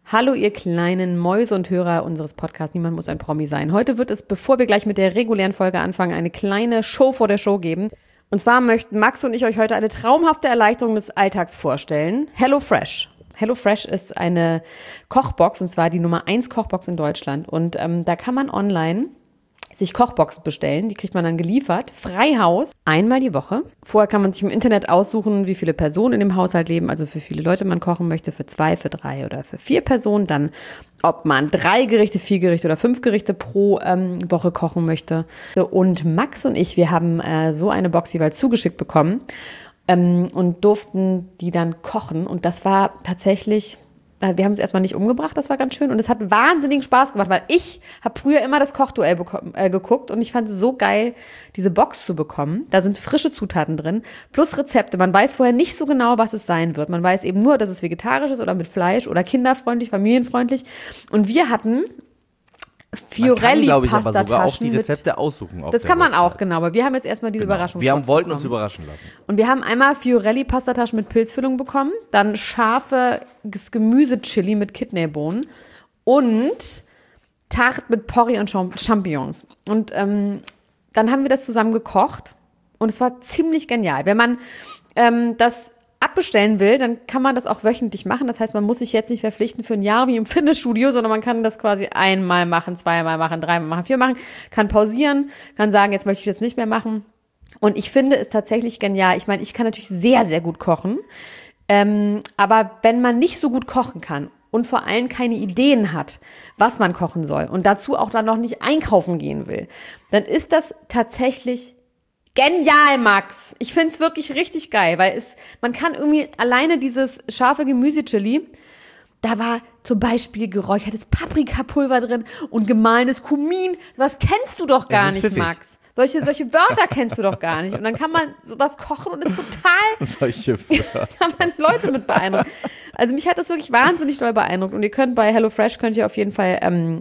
Hallo ihr kleinen Mäuse und Hörer unseres Podcasts, niemand muss ein Promi sein. Heute wird es, bevor wir gleich mit der regulären Folge anfangen, eine kleine Show vor der Show geben. Und zwar möchten Max und ich euch heute eine traumhafte Erleichterung des Alltags vorstellen. HelloFresh. HelloFresh ist eine Kochbox, und zwar die Nummer 1 Kochbox in Deutschland. Und da kann man online sich Kochboxen bestellen, die kriegt man dann geliefert, frei Haus, einmal die Woche. Vorher kann man sich im Internet aussuchen, wie viele Personen in dem Haushalt leben, also für viele Leute man kochen möchte, für 2, für 3 oder für 4 Personen. Dann, ob man 3 Gerichte, 4 Gerichte oder 5 Gerichte pro Woche kochen möchte. Und Max und ich, wir haben so eine Box jeweils zugeschickt bekommen und durften die dann kochen. Und das war tatsächlich... Wir haben es erstmal nicht umgebracht, das war ganz schön. Und es hat wahnsinnigen Spaß gemacht, weil ich habe früher immer das Kochduell geguckt und ich fand es so geil, diese Box zu bekommen. Da sind frische Zutaten drin, plus Rezepte. Man weiß vorher nicht so genau, was es sein wird. Man weiß eben nur, dass es vegetarisch ist oder mit Fleisch oder kinderfreundlich, familienfreundlich. Und wir hatten Fiorelli-Pastataschen. Aber sogar auch die Rezepte aussuchen. Das kann man auch, genau. Aber wir haben jetzt erstmal diese Überraschung. Wir wollten uns überraschen lassen. Und wir haben einmal Fiorelli-Pastataschen mit Pilzfüllung bekommen, dann scharfes Gemüse-Chili mit Kidneybohnen und Tarte mit Porree und Champignons. Und dann haben wir das zusammen gekocht und es war ziemlich genial. Wenn man das abbestellen will, dann kann man das auch wöchentlich machen. Das heißt, man muss sich jetzt nicht verpflichten für ein Jahr wie im Fitnessstudio, sondern man kann das quasi einmal machen, zweimal machen, dreimal machen, 4 machen, kann pausieren, kann sagen, jetzt möchte ich das nicht mehr machen. Und ich finde es tatsächlich genial. Ich meine, ich kann natürlich sehr, sehr gut kochen, aber wenn man nicht so gut kochen kann und vor allem keine Ideen hat, was man kochen soll und dazu auch dann noch nicht einkaufen gehen will, dann ist das tatsächlich genial, Max. Ich finde es wirklich richtig geil, weil man kann irgendwie alleine dieses scharfe Gemüse-Chili, da war zum Beispiel geräuchertes Paprikapulver drin und gemahlenes Kumin. Was kennst du doch gar nicht, Max. Solche Wörter kennst du doch gar nicht. Und dann kann man sowas kochen und ist total, solche Wörter. Kann man Leute mit beeindrucken. Also mich hat das wirklich wahnsinnig doll beeindruckt. Und ihr könnt bei HelloFresh, könnt ihr auf jeden Fall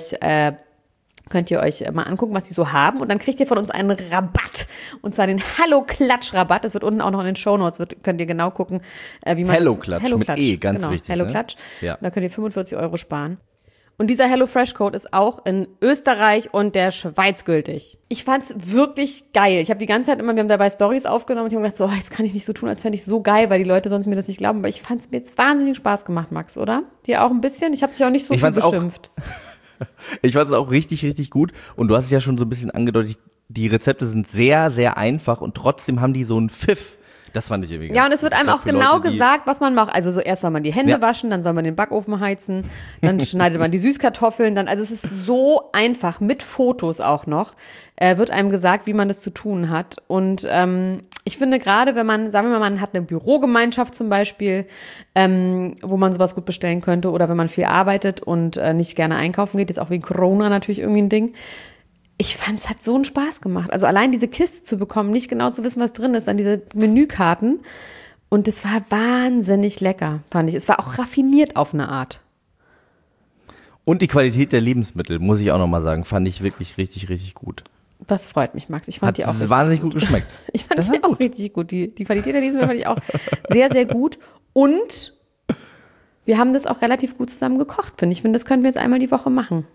könnt ihr euch mal angucken, was die so haben. Und dann kriegt ihr von uns einen Rabatt. Und zwar den Hallo-Klatsch-Rabatt. Das wird unten auch noch in den Shownotes. Könnt ihr genau gucken, wie man Hello-Klatsch mit E, ganz genau, wichtig. Hello-Klatsch. Ne? Ja. Und da könnt ihr 45 € sparen. Und dieser HelloFresh-Code ist auch in Österreich und der Schweiz gültig. Ich fand's wirklich geil. Ich habe die ganze Zeit wir haben dabei Stories aufgenommen und ich habe gedacht, so, jetzt kann ich nicht so tun, als fände ich so geil, weil die Leute sonst mir das nicht glauben. Aber ich fand's mir jetzt wahnsinnig Spaß gemacht, Max, oder? Dir auch ein bisschen? Ich habe dich auch nicht so viel beschimpft. Ich fand es auch richtig, richtig gut. Und du hast es ja schon so ein bisschen angedeutet, die Rezepte sind sehr, sehr einfach und trotzdem haben die so einen Pfiff. Das fand ich irgendwie ganz Ja, und es wird einem auch genau Leute, gesagt, was man macht. Also so erst soll man die Hände waschen, dann soll man den Backofen heizen, dann schneidet man die Süßkartoffeln, also es ist so einfach, mit Fotos auch noch, wird einem gesagt, wie man das zu tun hat. Und ich finde gerade, wenn man, sagen wir mal, man hat eine Bürogemeinschaft zum Beispiel, wo man sowas gut bestellen könnte, oder wenn man viel arbeitet und nicht gerne einkaufen geht, jetzt auch wegen Corona natürlich irgendwie ein Ding. Ich fand, es hat so einen Spaß gemacht. Also allein diese Kiste zu bekommen, nicht genau zu wissen, was drin ist, an diese Menükarten. Und es war wahnsinnig lecker, fand ich. Es war auch raffiniert auf eine Art. Und die Qualität der Lebensmittel, muss ich auch nochmal sagen, fand ich wirklich richtig, richtig gut. Das freut mich, Max. Ich fand die auch richtig wahnsinnig gut geschmeckt. Ich fand die auch richtig gut. Die Qualität der Lebensmittel fand ich auch sehr, sehr gut. Und wir haben das auch relativ gut zusammen gekocht, finde ich. Ich finde, das können wir jetzt einmal die Woche machen.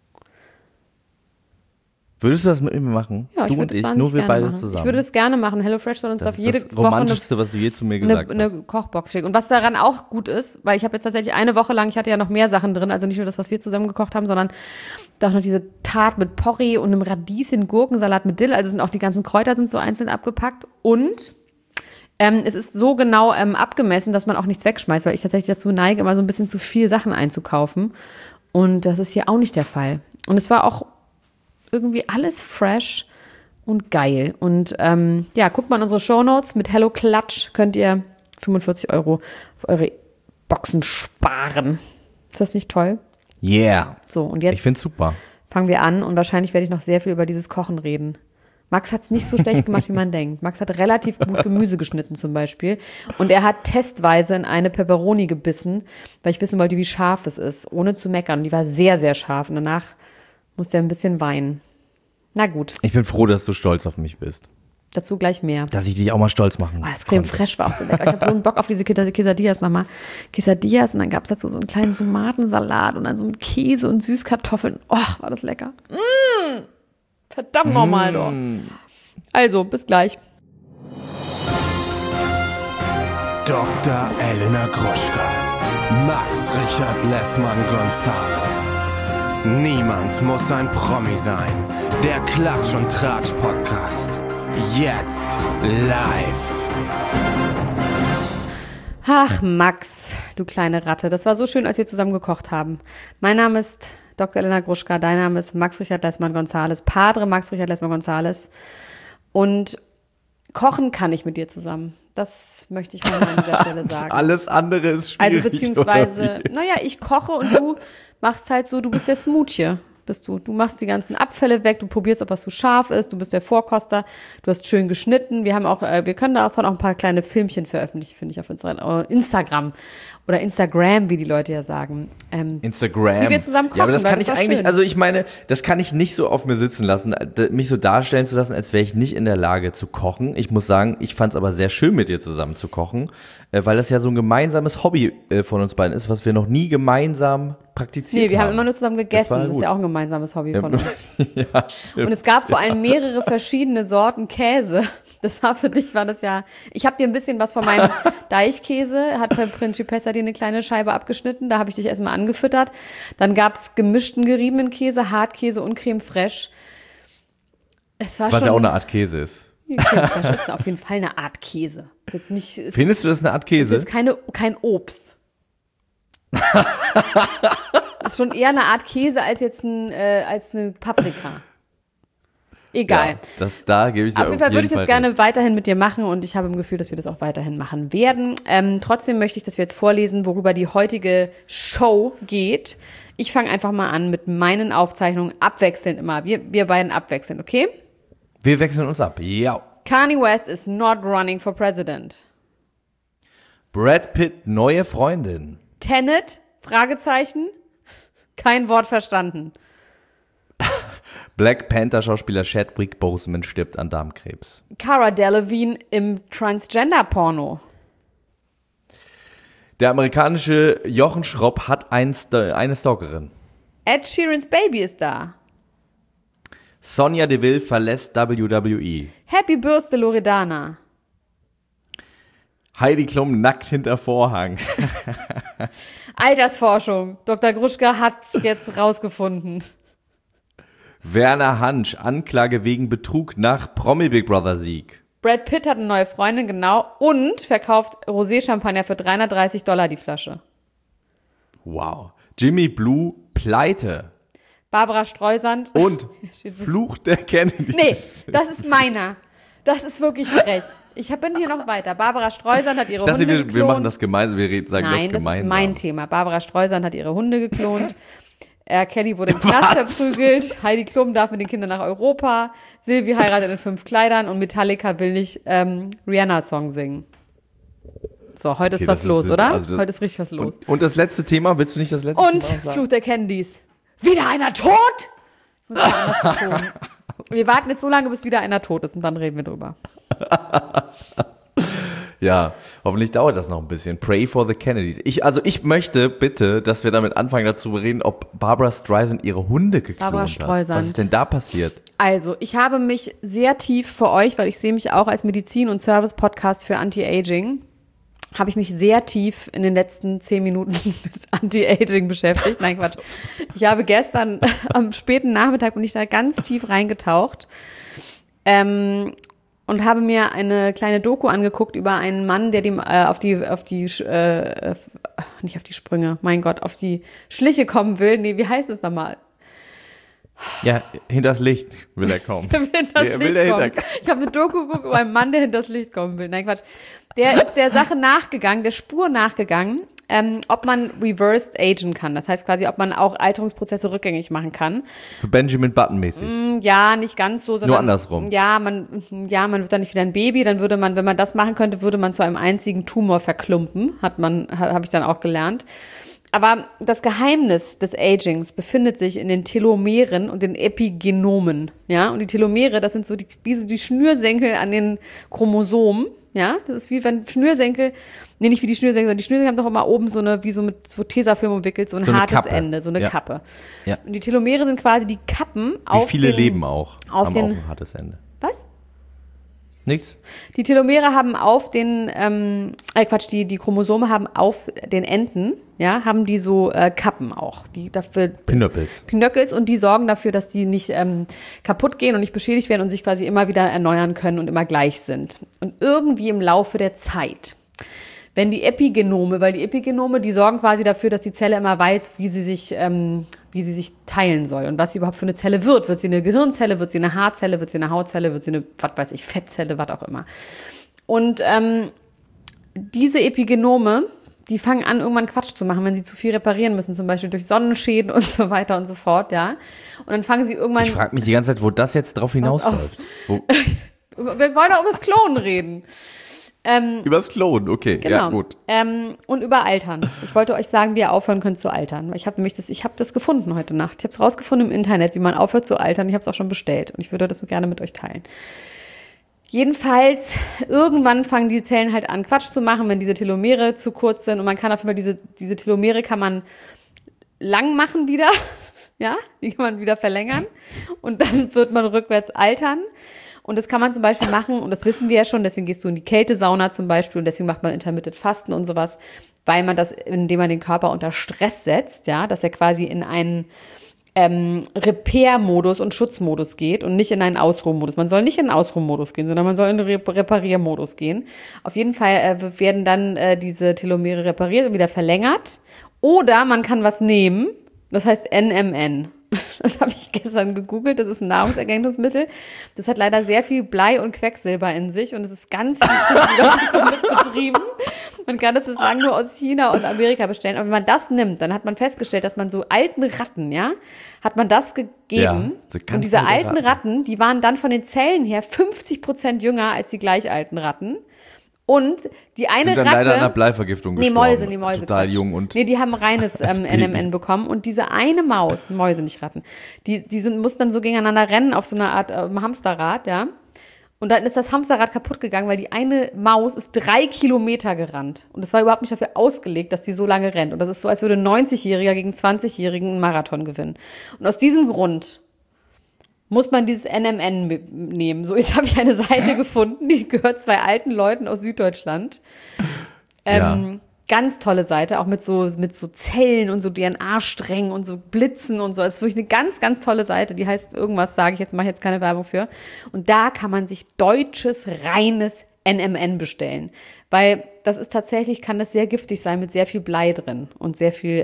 Würdest du das mit mir machen? Ja, du und ich, nur wir beide machen. zusammen. Ich würde das gerne machen. HelloFresh soll uns auf jede Woche das Romantischste, was du je zu mir gesagt hast. Eine Kochbox schicken. Und was daran auch gut ist, weil ich habe jetzt tatsächlich eine Woche lang, ich hatte ja noch mehr Sachen drin, also nicht nur das, was wir zusammen gekocht haben, sondern auch noch diese Tarte mit Porree und einem Radieschen, Gurkensalat mit Dill. Also sind auch die ganzen Kräuter sind so einzeln abgepackt. Und es ist so genau abgemessen, dass man auch nichts wegschmeißt, weil ich tatsächlich dazu neige, immer so ein bisschen zu viel Sachen einzukaufen. Und das ist hier auch nicht der Fall. Und es war auch irgendwie alles fresh und geil. Und guckt mal in unsere Shownotes. Mit Hello Klatsch könnt ihr 45 € auf eure Boxen sparen. Ist das nicht toll? Yeah. So, und jetzt ich find's super. Fangen wir an und wahrscheinlich werde ich noch sehr viel über dieses Kochen reden. Max hat es nicht so schlecht gemacht, wie man denkt. Max hat relativ gut Gemüse geschnitten zum Beispiel. Und er hat testweise in eine Pepperoni gebissen, weil ich wissen wollte, wie scharf es ist, ohne zu meckern. Und die war sehr, sehr scharf. Und danach musste er ein bisschen weinen. Na gut. Ich bin froh, dass du stolz auf mich bist. Dazu gleich mehr. Dass ich dich auch mal stolz machen Das Creme Fraiche war auch so lecker. Ich habe so einen Bock auf diese Quesadillas nochmal. Quesadillas und dann gab es dazu so einen kleinen Tomatensalat und dann so mit Käse und Süßkartoffeln. Och, war das lecker. Verdammt nochmal doch. Also, bis gleich. Dr. Elena Gruschka, Max Richard Lessmann-Gonzales. Niemand muss ein Promi sein. Der Klatsch und Tratsch Podcast. Jetzt live. Ach, Max, du kleine Ratte. Das war so schön, als wir zusammen gekocht haben. Mein Name ist Dr. Elena Gruschka. Dein Name ist Max Richard Lessmann-Gonzales. Padre Max Richard Lessmann-Gonzales. Und kochen kann ich mit dir zusammen. Das möchte ich nochmal an dieser Stelle sagen. Alles andere ist schwierig. Also beziehungsweise, ich koche und du machst halt so, du bist der Smoothie, bist du. Du machst die ganzen Abfälle weg, du probierst, ob was zu scharf ist, du bist der Vorkoster, du hast schön geschnitten. Wir können davon auch ein paar kleine Filmchen veröffentlichen, finde ich, auf Instagram oder Instagram, wie die Leute ja sagen. Instagram. Wie wir zusammen kochen, ja, aber das kann ich eigentlich, schön. also ich meine, das kann ich nicht so auf mir sitzen lassen, mich so darstellen zu lassen, als wäre ich nicht in der Lage zu kochen. Ich muss sagen, ich fand es aber sehr schön, mit dir zusammen zu kochen, weil das ja so ein gemeinsames Hobby von uns beiden ist, was wir noch nie gemeinsam praktiziert haben. Nee, wir haben immer nur zusammen gegessen. Das ist ja auch ein gemeinsames Hobby von uns. Ja, stimmt. Und es gab vor allem mehrere verschiedene Sorten Käse. Das war für dich, ich habe dir ein bisschen was von meinem Deichkäse, hat bei Principessa dir eine kleine Scheibe abgeschnitten, da habe ich dich erstmal angefüttert. Dann gab es gemischten geriebenen Käse, Hartkäse und Creme Fraiche. Was ja auch eine Art Käse ist. Creme Fraiche ist auf jeden Fall eine Art Käse. Ist jetzt nicht, Findest du das eine Art Käse? Das ist kein Obst. Das ist schon eher eine Art Käse als jetzt als eine Paprika. Egal. Ja, da gebe ich dir auf jeden Fall würde ich das gerne recht. weiterhin mit dir machen und ich habe im Gefühl, dass wir das auch weiterhin machen werden. Trotzdem möchte ich, dass wir jetzt vorlesen, worüber die heutige Show geht. Ich fange einfach mal an mit meinen Aufzeichnungen, abwechselnd immer. Wir beiden abwechselnd, okay? Wir wechseln uns ab, ja. Kanye West is not running for president. Brad Pitt, neue Freundin. Tenet, Fragezeichen, kein Wort verstanden. Black Panther-Schauspieler Chadwick Boseman stirbt an Darmkrebs. Cara Delevingne im Transgender-Porno. Der amerikanische Jochen Schropp hat eine Stalkerin. Ed Sheerans Baby ist da. Sonya Deville verlässt WWE. Happy Bürste Loredana. Heidi Klum nackt hinter Vorhang. Altersforschung. Dr. Gruschka hat's jetzt rausgefunden. Werner Hansch, Anklage wegen Betrug nach Promi Big Brother Sieg. Brad Pitt hat eine neue Freundin, genau, und verkauft Rosé-Champagner für $330 die Flasche. Wow. Jimmy Blue, pleite. Barbara Streusand. Und Fluch der Kennedys. Nee, das ist meiner. Das ist wirklich frech. Ich bin hier noch weiter. Barbara Streusand hat ihre Hunde geklont. Wir machen das gemeinsam, sagen Nein, das gemeinsam. Das ist mein Thema. Barbara Streusand hat ihre Hunde geklont. Kelly wurde im Knast verprügelt. Heidi Klum darf mit den Kindern nach Europa. Sylvie heiratet in 5 Kleidern und Metallica will nicht Rihanna-Song singen. So, heute ist was los, oder? Also heute ist richtig was los. Und das letzte Thema, willst du nicht das letzte Thema sagen? Und Fluch der Kennedys. Wieder einer tot? Ich muss mal anders betonen. Wir warten jetzt so lange, bis wieder einer tot ist und dann reden wir drüber. Ja, hoffentlich dauert das noch ein bisschen. Pray for the Kennedys. Ich möchte bitte, dass wir damit anfangen, dazu reden, ob Barbara Streisand ihre Hunde geklont hat. Was ist denn da passiert? Also, ich habe mich sehr tief für euch, weil ich sehe mich auch als Medizin- und Service-Podcast für Anti-Aging, habe ich mich sehr tief in den letzten 10 Minuten mit Anti-Aging beschäftigt. Nein, Quatsch. Ich habe gestern am späten Nachmittag bin ich da ganz tief reingetaucht. Und habe mir eine kleine Doku angeguckt über einen Mann, der dem auf die Schliche kommen will. Nee, wie heißt es nochmal? Ja, hinters Licht will er kommen. Ich habe eine Doku geguckt über einen Mann, der hinters Licht kommen will. Nein, Quatsch. Der ist der Sache nachgegangen, der Spur nachgegangen, ob man reversed agen kann. Das heißt quasi, ob man auch Alterungsprozesse rückgängig machen kann. So Benjamin Button-mäßig. Ja, nicht ganz so, sondern nur andersrum. Ja, man wird dann nicht wieder ein Baby, dann würde man, wenn man das machen könnte, würde man zu einem einzigen Tumor verklumpen, habe ich dann auch gelernt. Aber das Geheimnis des Agings befindet sich in den Telomeren und den Epigenomen. Ja? Und die Telomere, das sind so wie so die Schnürsenkel an den Chromosomen. Ja? Das ist wie wenn Schnürsenkel, nee, nicht wie die Schnürsenkel, sondern die Schnürsenkel haben doch immer oben so eine, wie so mit so Tesafilm umwickelt, so ein hartes Kappe. Ende, so eine Ja. Kappe. Ja. Und die Telomere sind quasi die Kappen auf Wie viele den, leben auch? auf haben den- auch ein hartes Ende. Was? Nichts? Die Telomere haben auf den, die Chromosome haben auf den Enden, ja, haben die so Kappen auch, die dafür Pinöckels und die sorgen dafür, dass die nicht kaputt gehen und nicht beschädigt werden und sich quasi immer wieder erneuern können und immer gleich sind. Und irgendwie im Laufe der Zeit, wenn die Epigenome, weil die Epigenome, die sorgen quasi dafür, dass die Zelle immer weiß, wie sie sich teilen soll und was sie überhaupt für eine Zelle wird. Wird sie eine Gehirnzelle, wird sie eine Haarzelle, wird sie eine Hautzelle, wird sie eine, was weiß ich, Fettzelle, was auch immer. Und diese Epigenome, die fangen an, irgendwann Quatsch zu machen, wenn sie zu viel reparieren müssen, zum Beispiel durch Sonnenschäden und so weiter und so fort, ja. Und dann fangen sie irgendwann... Ich frage mich die ganze Zeit, wo das jetzt drauf hinausläuft. Wir wollen doch über das Klonen reden. Übers Klonen, okay. Genau. Ja, gut. Und über Altern. Ich wollte euch sagen, wie ihr aufhören könnt zu altern. Ich habe das gefunden heute Nacht. Ich habe es rausgefunden im Internet, wie man aufhört zu altern. Ich habe es auch schon bestellt und ich würde das gerne mit euch teilen. Jedenfalls, irgendwann fangen die Zellen halt an, Quatsch zu machen, wenn diese Telomere zu kurz sind. Und man kann auf jeden Fall diese Telomere kann man lang machen wieder. Ja, die kann man wieder verlängern. Und dann wird man rückwärts altern. Und das kann man zum Beispiel machen, und das wissen wir ja schon, deswegen gehst du in die Kältesauna zum Beispiel und deswegen macht man Intermittent Fasten und sowas, weil man das, indem man den Körper unter Stress setzt, ja, dass er quasi in einen Repair-Modus und Schutzmodus geht und nicht in einen Ausruhmodus. Man soll nicht in den Ausruhmodus gehen, sondern man soll in den Repariermodus gehen. Auf jeden Fall werden dann diese Telomere repariert und wieder verlängert. Oder man kann was nehmen, das heißt NMN. Das habe ich gestern gegoogelt, das ist ein Nahrungsergänzungsmittel. Das hat leider sehr viel Blei und Quecksilber in sich und es ist ganz betrieben. Man kann das bislang nur aus China und Amerika bestellen. Aber wenn man das nimmt, dann hat man festgestellt, dass man so alten Ratten, ja, hat man das gegeben. Ja, so ganz und diese alte alten Ratten, die waren dann von den Zellen her 50% jünger als die gleich alten Ratten. Und die eine Sind dann Ratte, leider an einer Bleivergiftung gestorben. die Mäuse. Total Quatsch. jung und... Nee, die haben reines NMN bekommen. Und diese eine Maus, Mäuse, nicht Ratten, die mussten dann so gegeneinander rennen auf so einer Art Hamsterrad, ja. Und dann ist das Hamsterrad kaputt gegangen, weil die eine Maus ist 3 Kilometer gerannt. Und das war überhaupt nicht dafür ausgelegt, dass die so lange rennt. Und das ist so, als würde ein 90-Jähriger gegen 20-Jährigen einen Marathon gewinnen. Und aus diesem Grund muss man dieses NMN nehmen. So, jetzt habe ich eine Seite gefunden, die gehört 2 alten Leuten aus Süddeutschland. Ganz tolle Seite, auch mit so Zellen und so DNA-Strängen und so Blitzen und so. Das ist wirklich eine ganz, ganz tolle Seite. Die heißt irgendwas, mache ich jetzt keine Werbung für. Und da kann man sich deutsches, reines NMN bestellen. Weil das ist tatsächlich, kann das sehr giftig sein mit sehr viel Blei drin und sehr viel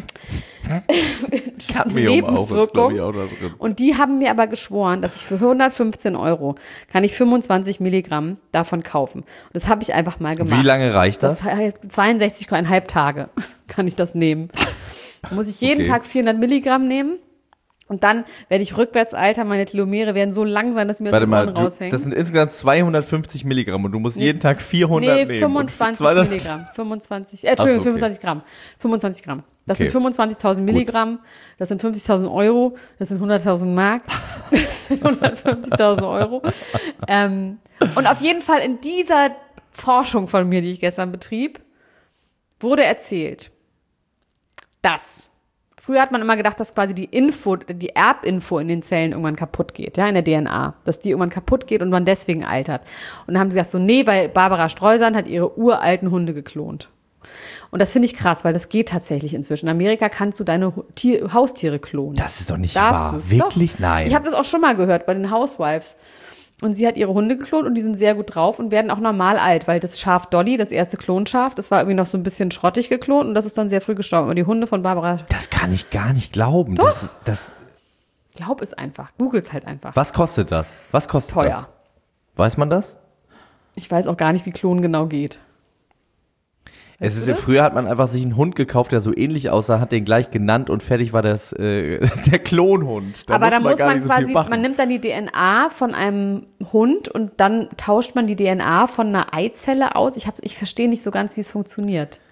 Cadmium auch, ist glaube ich auch da drin. Und die haben mir aber geschworen, dass ich für 115 € kann ich 25 Milligramm davon kaufen. Und das habe ich einfach mal gemacht. Wie lange reicht das? 62,5 Tage kann ich das nehmen. Da muss ich jeden Tag 400 Milligramm nehmen. Und dann werde ich rückwärts altern, meine Telomere werden so lang sein, dass mir das Ohren raushängen. Das sind insgesamt 250 Milligramm und du musst jeden Tag 400 nehmen. Nee, 25 Milligramm. 25 Gramm. 25 Gramm. Das sind 25.000 Milligramm, das sind 50.000 €, das sind 100.000 Mark, das sind 150.000 €. Und auf jeden Fall in dieser Forschung von mir, die ich gestern betrieb, wurde erzählt, dass früher hat man immer gedacht, dass quasi die Erbinfo in den Zellen irgendwann kaputt geht, ja, in der DNA, dass die irgendwann kaputt geht und man deswegen altert. Und dann haben sie gesagt, so, nee, weil Barbara Streisand hat ihre uralten Hunde geklont. Und das finde ich krass, weil das geht tatsächlich inzwischen. In Amerika kannst du deine Haustiere klonen. Das ist doch nicht Darfst wahr. du? Wirklich? Doch. Nein. Ich habe das auch schon mal gehört bei den Housewives. Und sie hat ihre Hunde geklont und die sind sehr gut drauf und werden auch normal alt, weil das Schaf Dolly, das erste Klonschaf, das war irgendwie noch so ein bisschen schrottig geklont und das ist dann sehr früh gestorben. Aber die Hunde von Barbara... Das kann ich gar nicht glauben. Doch. Glaub es einfach. Google's halt einfach. Was kostet das? Teuer. Weiß man das? Ich weiß auch gar nicht, wie Klonen genau geht. Früher hat man einfach sich einen Hund gekauft, der so ähnlich aussah, hat den gleich genannt und fertig war das der Klonhund. Aber da muss man so quasi, man nimmt dann die DNA von einem Hund und dann tauscht man die DNA von einer Eizelle aus. Ich verstehe nicht so ganz, wie es funktioniert.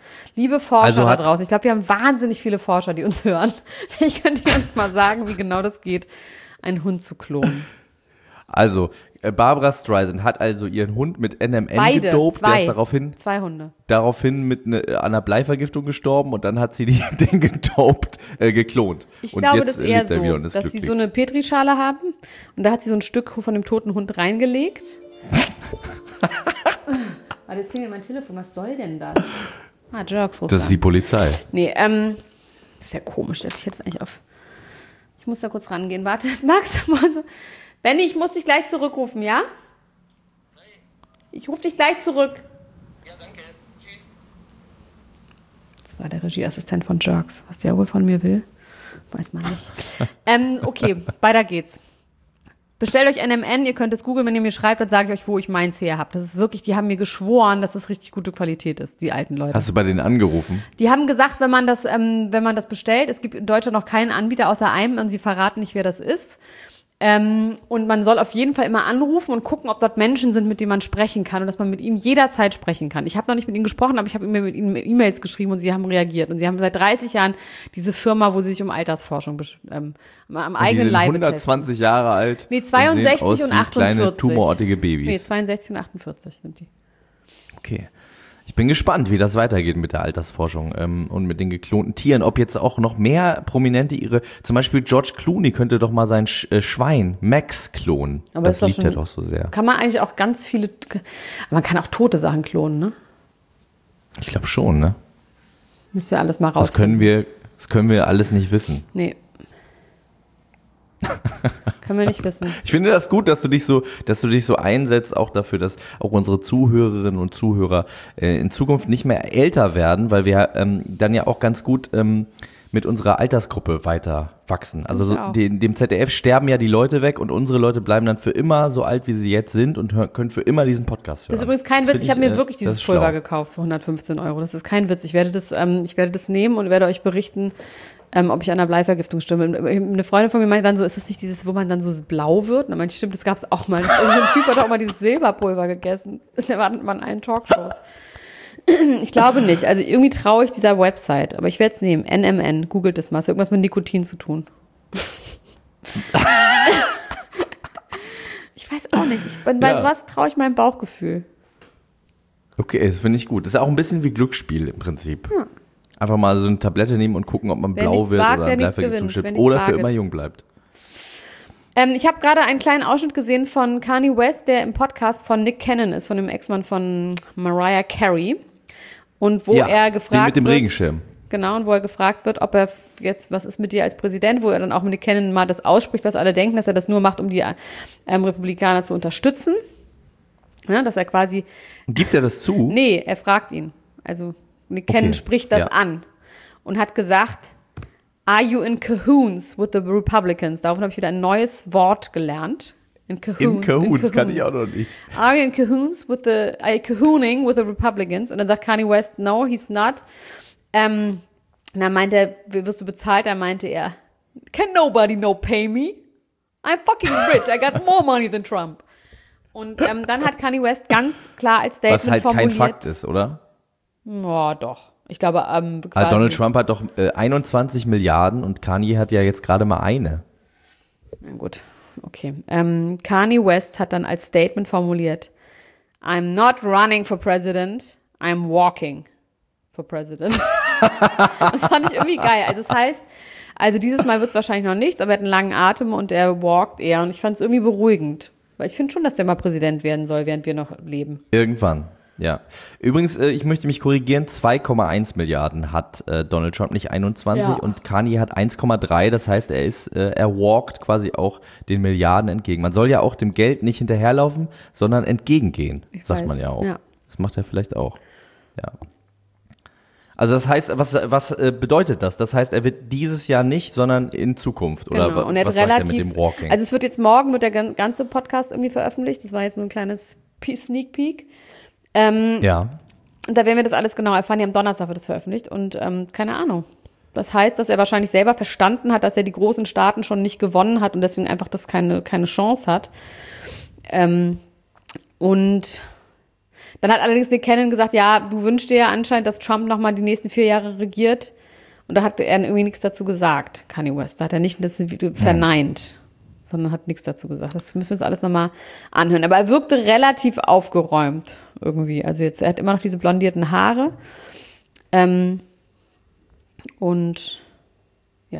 Liebe Forscher Also da draußen, ich glaube, wir haben wahnsinnig viele Forscher, die uns hören. Vielleicht könnt ihr uns mal sagen, wie genau das geht, einen Hund zu klonen. Also, Barbara Streisand hat also ihren Hund mit NMN Beide, gedopt. Der ist zwei Hunde. daraufhin an einer Bleivergiftung gestorben und dann hat sie den gedopt, geklont. Ich und glaube, jetzt das ist eher lebt er wieder so, und ist dass sie glücklich. so eine Petrischale haben und da hat sie so ein Stück von dem toten Hund reingelegt. Warte, jetzt klingelt mein Telefon. Was soll denn das? Jerks ruft Das ist an. die Polizei. Nee, das ist ja komisch, der hat sich jetzt eigentlich auf. Ich muss da kurz rangehen. Warte, Max, also, Benni, ich muss dich gleich zurückrufen, ja? Ich rufe dich gleich zurück. Ja, danke. Tschüss. Das war der Regieassistent von Jerks. Was der wohl von mir will, weiß man nicht. Okay, weiter geht's. Bestellt euch NMN, ihr könnt es googeln, wenn ihr mir schreibt, dann sage ich euch, wo ich meins her habe. Das ist wirklich, die haben mir geschworen, dass es richtig gute Qualität ist, die alten Leute. Hast du bei denen angerufen? Die haben gesagt, wenn man das bestellt, es gibt in Deutschland noch keinen Anbieter außer einem und sie verraten nicht, wer das ist. Und man soll auf jeden Fall immer anrufen und gucken, ob dort Menschen sind, mit denen man sprechen kann und dass man mit ihnen jederzeit sprechen kann. Ich habe noch nicht mit ihnen gesprochen, aber ich habe mit ihnen E-Mails geschrieben und sie haben reagiert. Und sie haben seit 30 Jahren diese Firma, wo sie sich um Altersforschung am eigenen Leibe testen. 120 Jahre alt. Nee, 62 und sehen aus und wie 48. kleine tumorartige Babys. Nee, 62 und 48 sind die. Okay. Ich bin gespannt, wie das weitergeht mit der Altersforschung und mit den geklonten Tieren. Ob jetzt auch noch mehr Prominente zum Beispiel George Clooney könnte doch mal sein Schwein Max klonen. Aber das ist doch liebt er schon- doch so sehr. Kann man eigentlich auch ganz viele, man kann auch tote Sachen klonen, ne? Ich glaube schon, ne? Müsst ihr alles mal Das können rausfinden. wir alles nicht wissen. Nee. Können wir nicht wissen. Ich finde das gut, dass du dich so einsetzt, auch dafür, dass auch unsere Zuhörerinnen und Zuhörer in Zukunft nicht mehr älter werden, weil wir dann ja auch ganz gut mit unserer Altersgruppe weiter wachsen. Also Ich auch. dem ZDF sterben ja die Leute weg und unsere Leute bleiben dann für immer so alt, wie sie jetzt sind und können für immer diesen Podcast hören. Das ist übrigens kein Das Witz. finde Ich habe mir das wirklich dieses ist schlau. Pulver gekauft für 115 €. Das ist kein Witz. Ich werde das nehmen und werde euch berichten, ob ich an einer Bleivergiftung stimme. Eine Freundin von mir meinte dann so, ist das nicht dieses, wo man dann so blau wird? Und dann meinte ich, stimmt, das gab es auch mal. So ein Typ hat auch mal dieses Silberpulver gegessen. Der war in allen Talkshows. Ich glaube nicht. Also irgendwie traue ich dieser Website. Aber ich werde es nehmen. NMN. Googelt das mal. Ist irgendwas mit Nikotin zu tun. Ich weiß auch nicht. Bei was traue ich meinem Bauchgefühl? Okay, das finde ich gut. Das ist auch ein bisschen wie Glücksspiel im Prinzip. Einfach mal so eine Tablette nehmen und gucken, ob man Wer blau nichts wird wagt, oder der an nichts Bleivergiftung gewinnt. stirbt Wer nichts oder für waget. immer jung bleibt. Ich habe gerade einen kleinen Ausschnitt gesehen von Kanye West, der im Podcast von Nick Cannon ist, von dem Ex-Mann von Mariah Carey. Und wo er gefragt den mit dem wird, Regenschirm. Genau, und wo er gefragt wird, ob er jetzt, was ist mit dir als Präsident, wo er dann auch mit Nick Cannon mal das ausspricht, was alle denken, dass er das nur macht, um die Republikaner zu unterstützen. Ja, dass er quasi, Gibt er das zu? nee, er fragt ihn. Also Nick Cannon spricht das ja. an und hat gesagt, are you in cahoots with the Republicans? Daraufhin habe ich wieder ein neues Wort gelernt. In Cahoots kann ich auch noch nicht. Are you in cahoots with are you cahooning with the Republicans? Und dann sagt Kanye West, no, he's not. Und dann meinte er, wirst du bezahlt? Dann meinte er, can nobody no pay me? I'm fucking rich. I got more money than Trump. Und dann hat Kanye West ganz klar als Statement Was halt formuliert. kein Fakt ist, oder? Ja, doch. Ich glaube, quasi. Also Donald Trump hat doch 21 Milliarden und Kanye hat ja jetzt gerade mal eine. Na gut, okay. Kanye West hat dann als Statement formuliert, I'm not running for president, I'm walking for president. Das fand ich irgendwie geil. Also das heißt, dieses Mal wird es wahrscheinlich noch nichts, aber er hat einen langen Atem und er walkt eher. Und ich fand es irgendwie beruhigend. Weil ich finde schon, dass der mal Präsident werden soll, während wir noch leben. Irgendwann, ja. Übrigens, ich möchte mich korrigieren, 2,1 Milliarden hat Donald Trump, nicht 21 Ja. und Kanye hat 1,3, das heißt, er walkt quasi auch den Milliarden entgegen. Man soll ja auch dem Geld nicht hinterherlaufen, sondern entgegengehen, sagt weiß, man ja auch. ja. Das macht er vielleicht auch, ja. Also das heißt, was bedeutet das? Das heißt, er wird dieses Jahr nicht, sondern in Zukunft, oder Genau. Und er hat was sagt er mit relativ, dem Walking? also es wird jetzt morgen wird der ganze Podcast irgendwie veröffentlicht. Das war jetzt so ein kleines Sneak Peek. Ja. Und da werden wir das alles genau erfahren. Ja, am Donnerstag wird es veröffentlicht. Und keine Ahnung. Das heißt, dass er wahrscheinlich selber verstanden hat, dass er die großen Staaten schon nicht gewonnen hat und deswegen einfach das keine Chance hat. Und Dann hat allerdings Nick Cannon gesagt, ja, du wünschst dir ja anscheinend, dass Trump nochmal die nächsten 4 Jahre regiert. Und da hat er irgendwie nichts dazu gesagt, Kanye West. Da hat er nicht das verneint, sondern hat nichts dazu gesagt. Das müssen wir uns alles nochmal anhören. Aber er wirkte relativ aufgeräumt irgendwie. Also jetzt, er hat immer noch diese blondierten Haare. Und ja.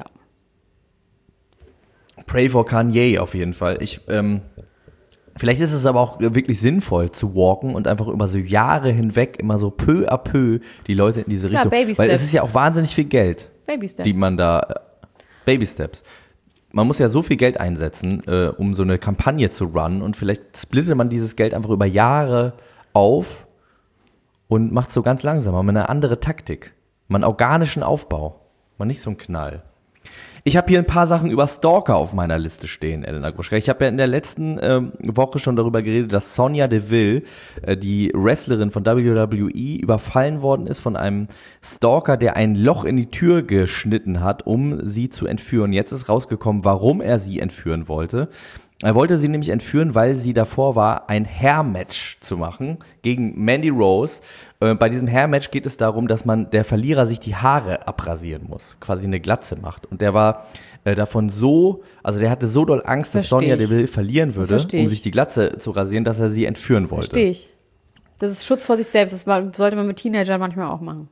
Pray for Kanye auf jeden Fall. Vielleicht ist es aber auch wirklich sinnvoll zu walken und einfach über so Jahre hinweg immer so peu à peu die Leute in diese Richtung. Baby Weil es Steps. ist ja auch wahnsinnig viel Geld, Baby Steps. die man da, Baby Steps. Man muss ja so viel Geld einsetzen, um so eine Kampagne zu runnen und vielleicht splittet man dieses Geld einfach über Jahre auf und macht so ganz langsam, mal eine andere Taktik. Mal einen organischen Aufbau, mal nicht so einen Knall. Ich habe hier ein paar Sachen über Stalker auf meiner Liste stehen, Elena Gruschka. Ich habe ja in der letzten Woche schon darüber geredet, dass Sonya Deville, die Wrestlerin von WWE, überfallen worden ist von einem Stalker, der ein Loch in die Tür geschnitten hat, um sie zu entführen. Jetzt ist rausgekommen, warum er sie entführen wollte. Er wollte sie nämlich entführen, weil sie davor war, ein Hair-Match zu machen gegen Mandy Rose. Bei diesem Hair-Match geht es darum, dass der Verlierer sich die Haare abrasieren muss, quasi eine Glatze macht. Und der war davon der hatte so doll Angst, dass Sonya Deville verlieren würde, um sich die Glatze zu rasieren, dass er sie entführen wollte. Verstehe ich. Das ist Schutz vor sich selbst. Das sollte man mit Teenagern manchmal auch machen.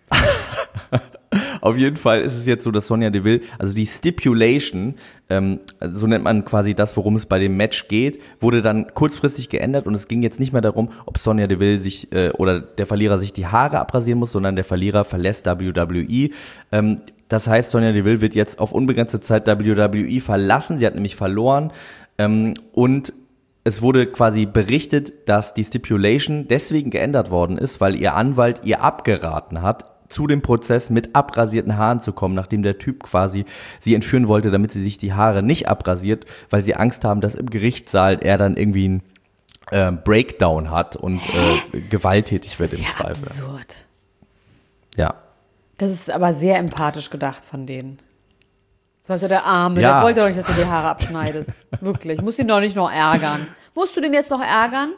Auf jeden Fall ist es jetzt so, dass Sonya Deville, also die Stipulation, so nennt man quasi das, worum es bei dem Match geht, wurde dann kurzfristig geändert und es ging jetzt nicht mehr darum, ob Sonya Deville sich oder der Verlierer sich die Haare abrasieren muss, sondern der Verlierer verlässt WWE. Das heißt, Sonya Deville wird jetzt auf unbegrenzte Zeit WWE verlassen. Sie hat nämlich verloren und es wurde quasi berichtet, dass die Stipulation deswegen geändert worden ist, weil ihr Anwalt ihr abgeraten hat, zu dem Prozess mit abrasierten Haaren zu kommen, nachdem der Typ quasi sie entführen wollte, damit sie sich die Haare nicht abrasiert, weil sie Angst haben, dass im Gerichtssaal er dann irgendwie einen Breakdown hat und gewalttätig wird im Zweifel. Das ist ja absurd. Ja. Das ist aber sehr empathisch gedacht von denen. Weißt du, der Arme, Ja. der wollte doch nicht, dass du die Haare abschneidest. Wirklich. Musst ihn doch nicht noch ärgern. Musst du den jetzt noch ärgern?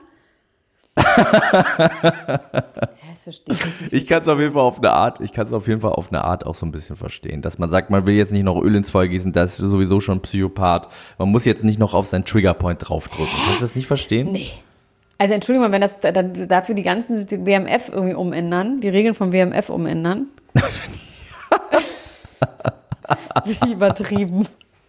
Das verstehe ich nicht. Ich kann es auf jeden Fall auf eine Art auch so ein bisschen verstehen, dass man sagt, man will jetzt nicht noch Öl ins Feuer gießen, das ist sowieso schon ein Psychopath. Man muss jetzt nicht noch auf seinen Triggerpoint draufdrücken. Kannst du das nicht verstehen? Nee. Also Entschuldigung, wenn das dann dafür die ganzen WMF irgendwie umändern, die Regeln vom WMF umändern. Richtig übertrieben.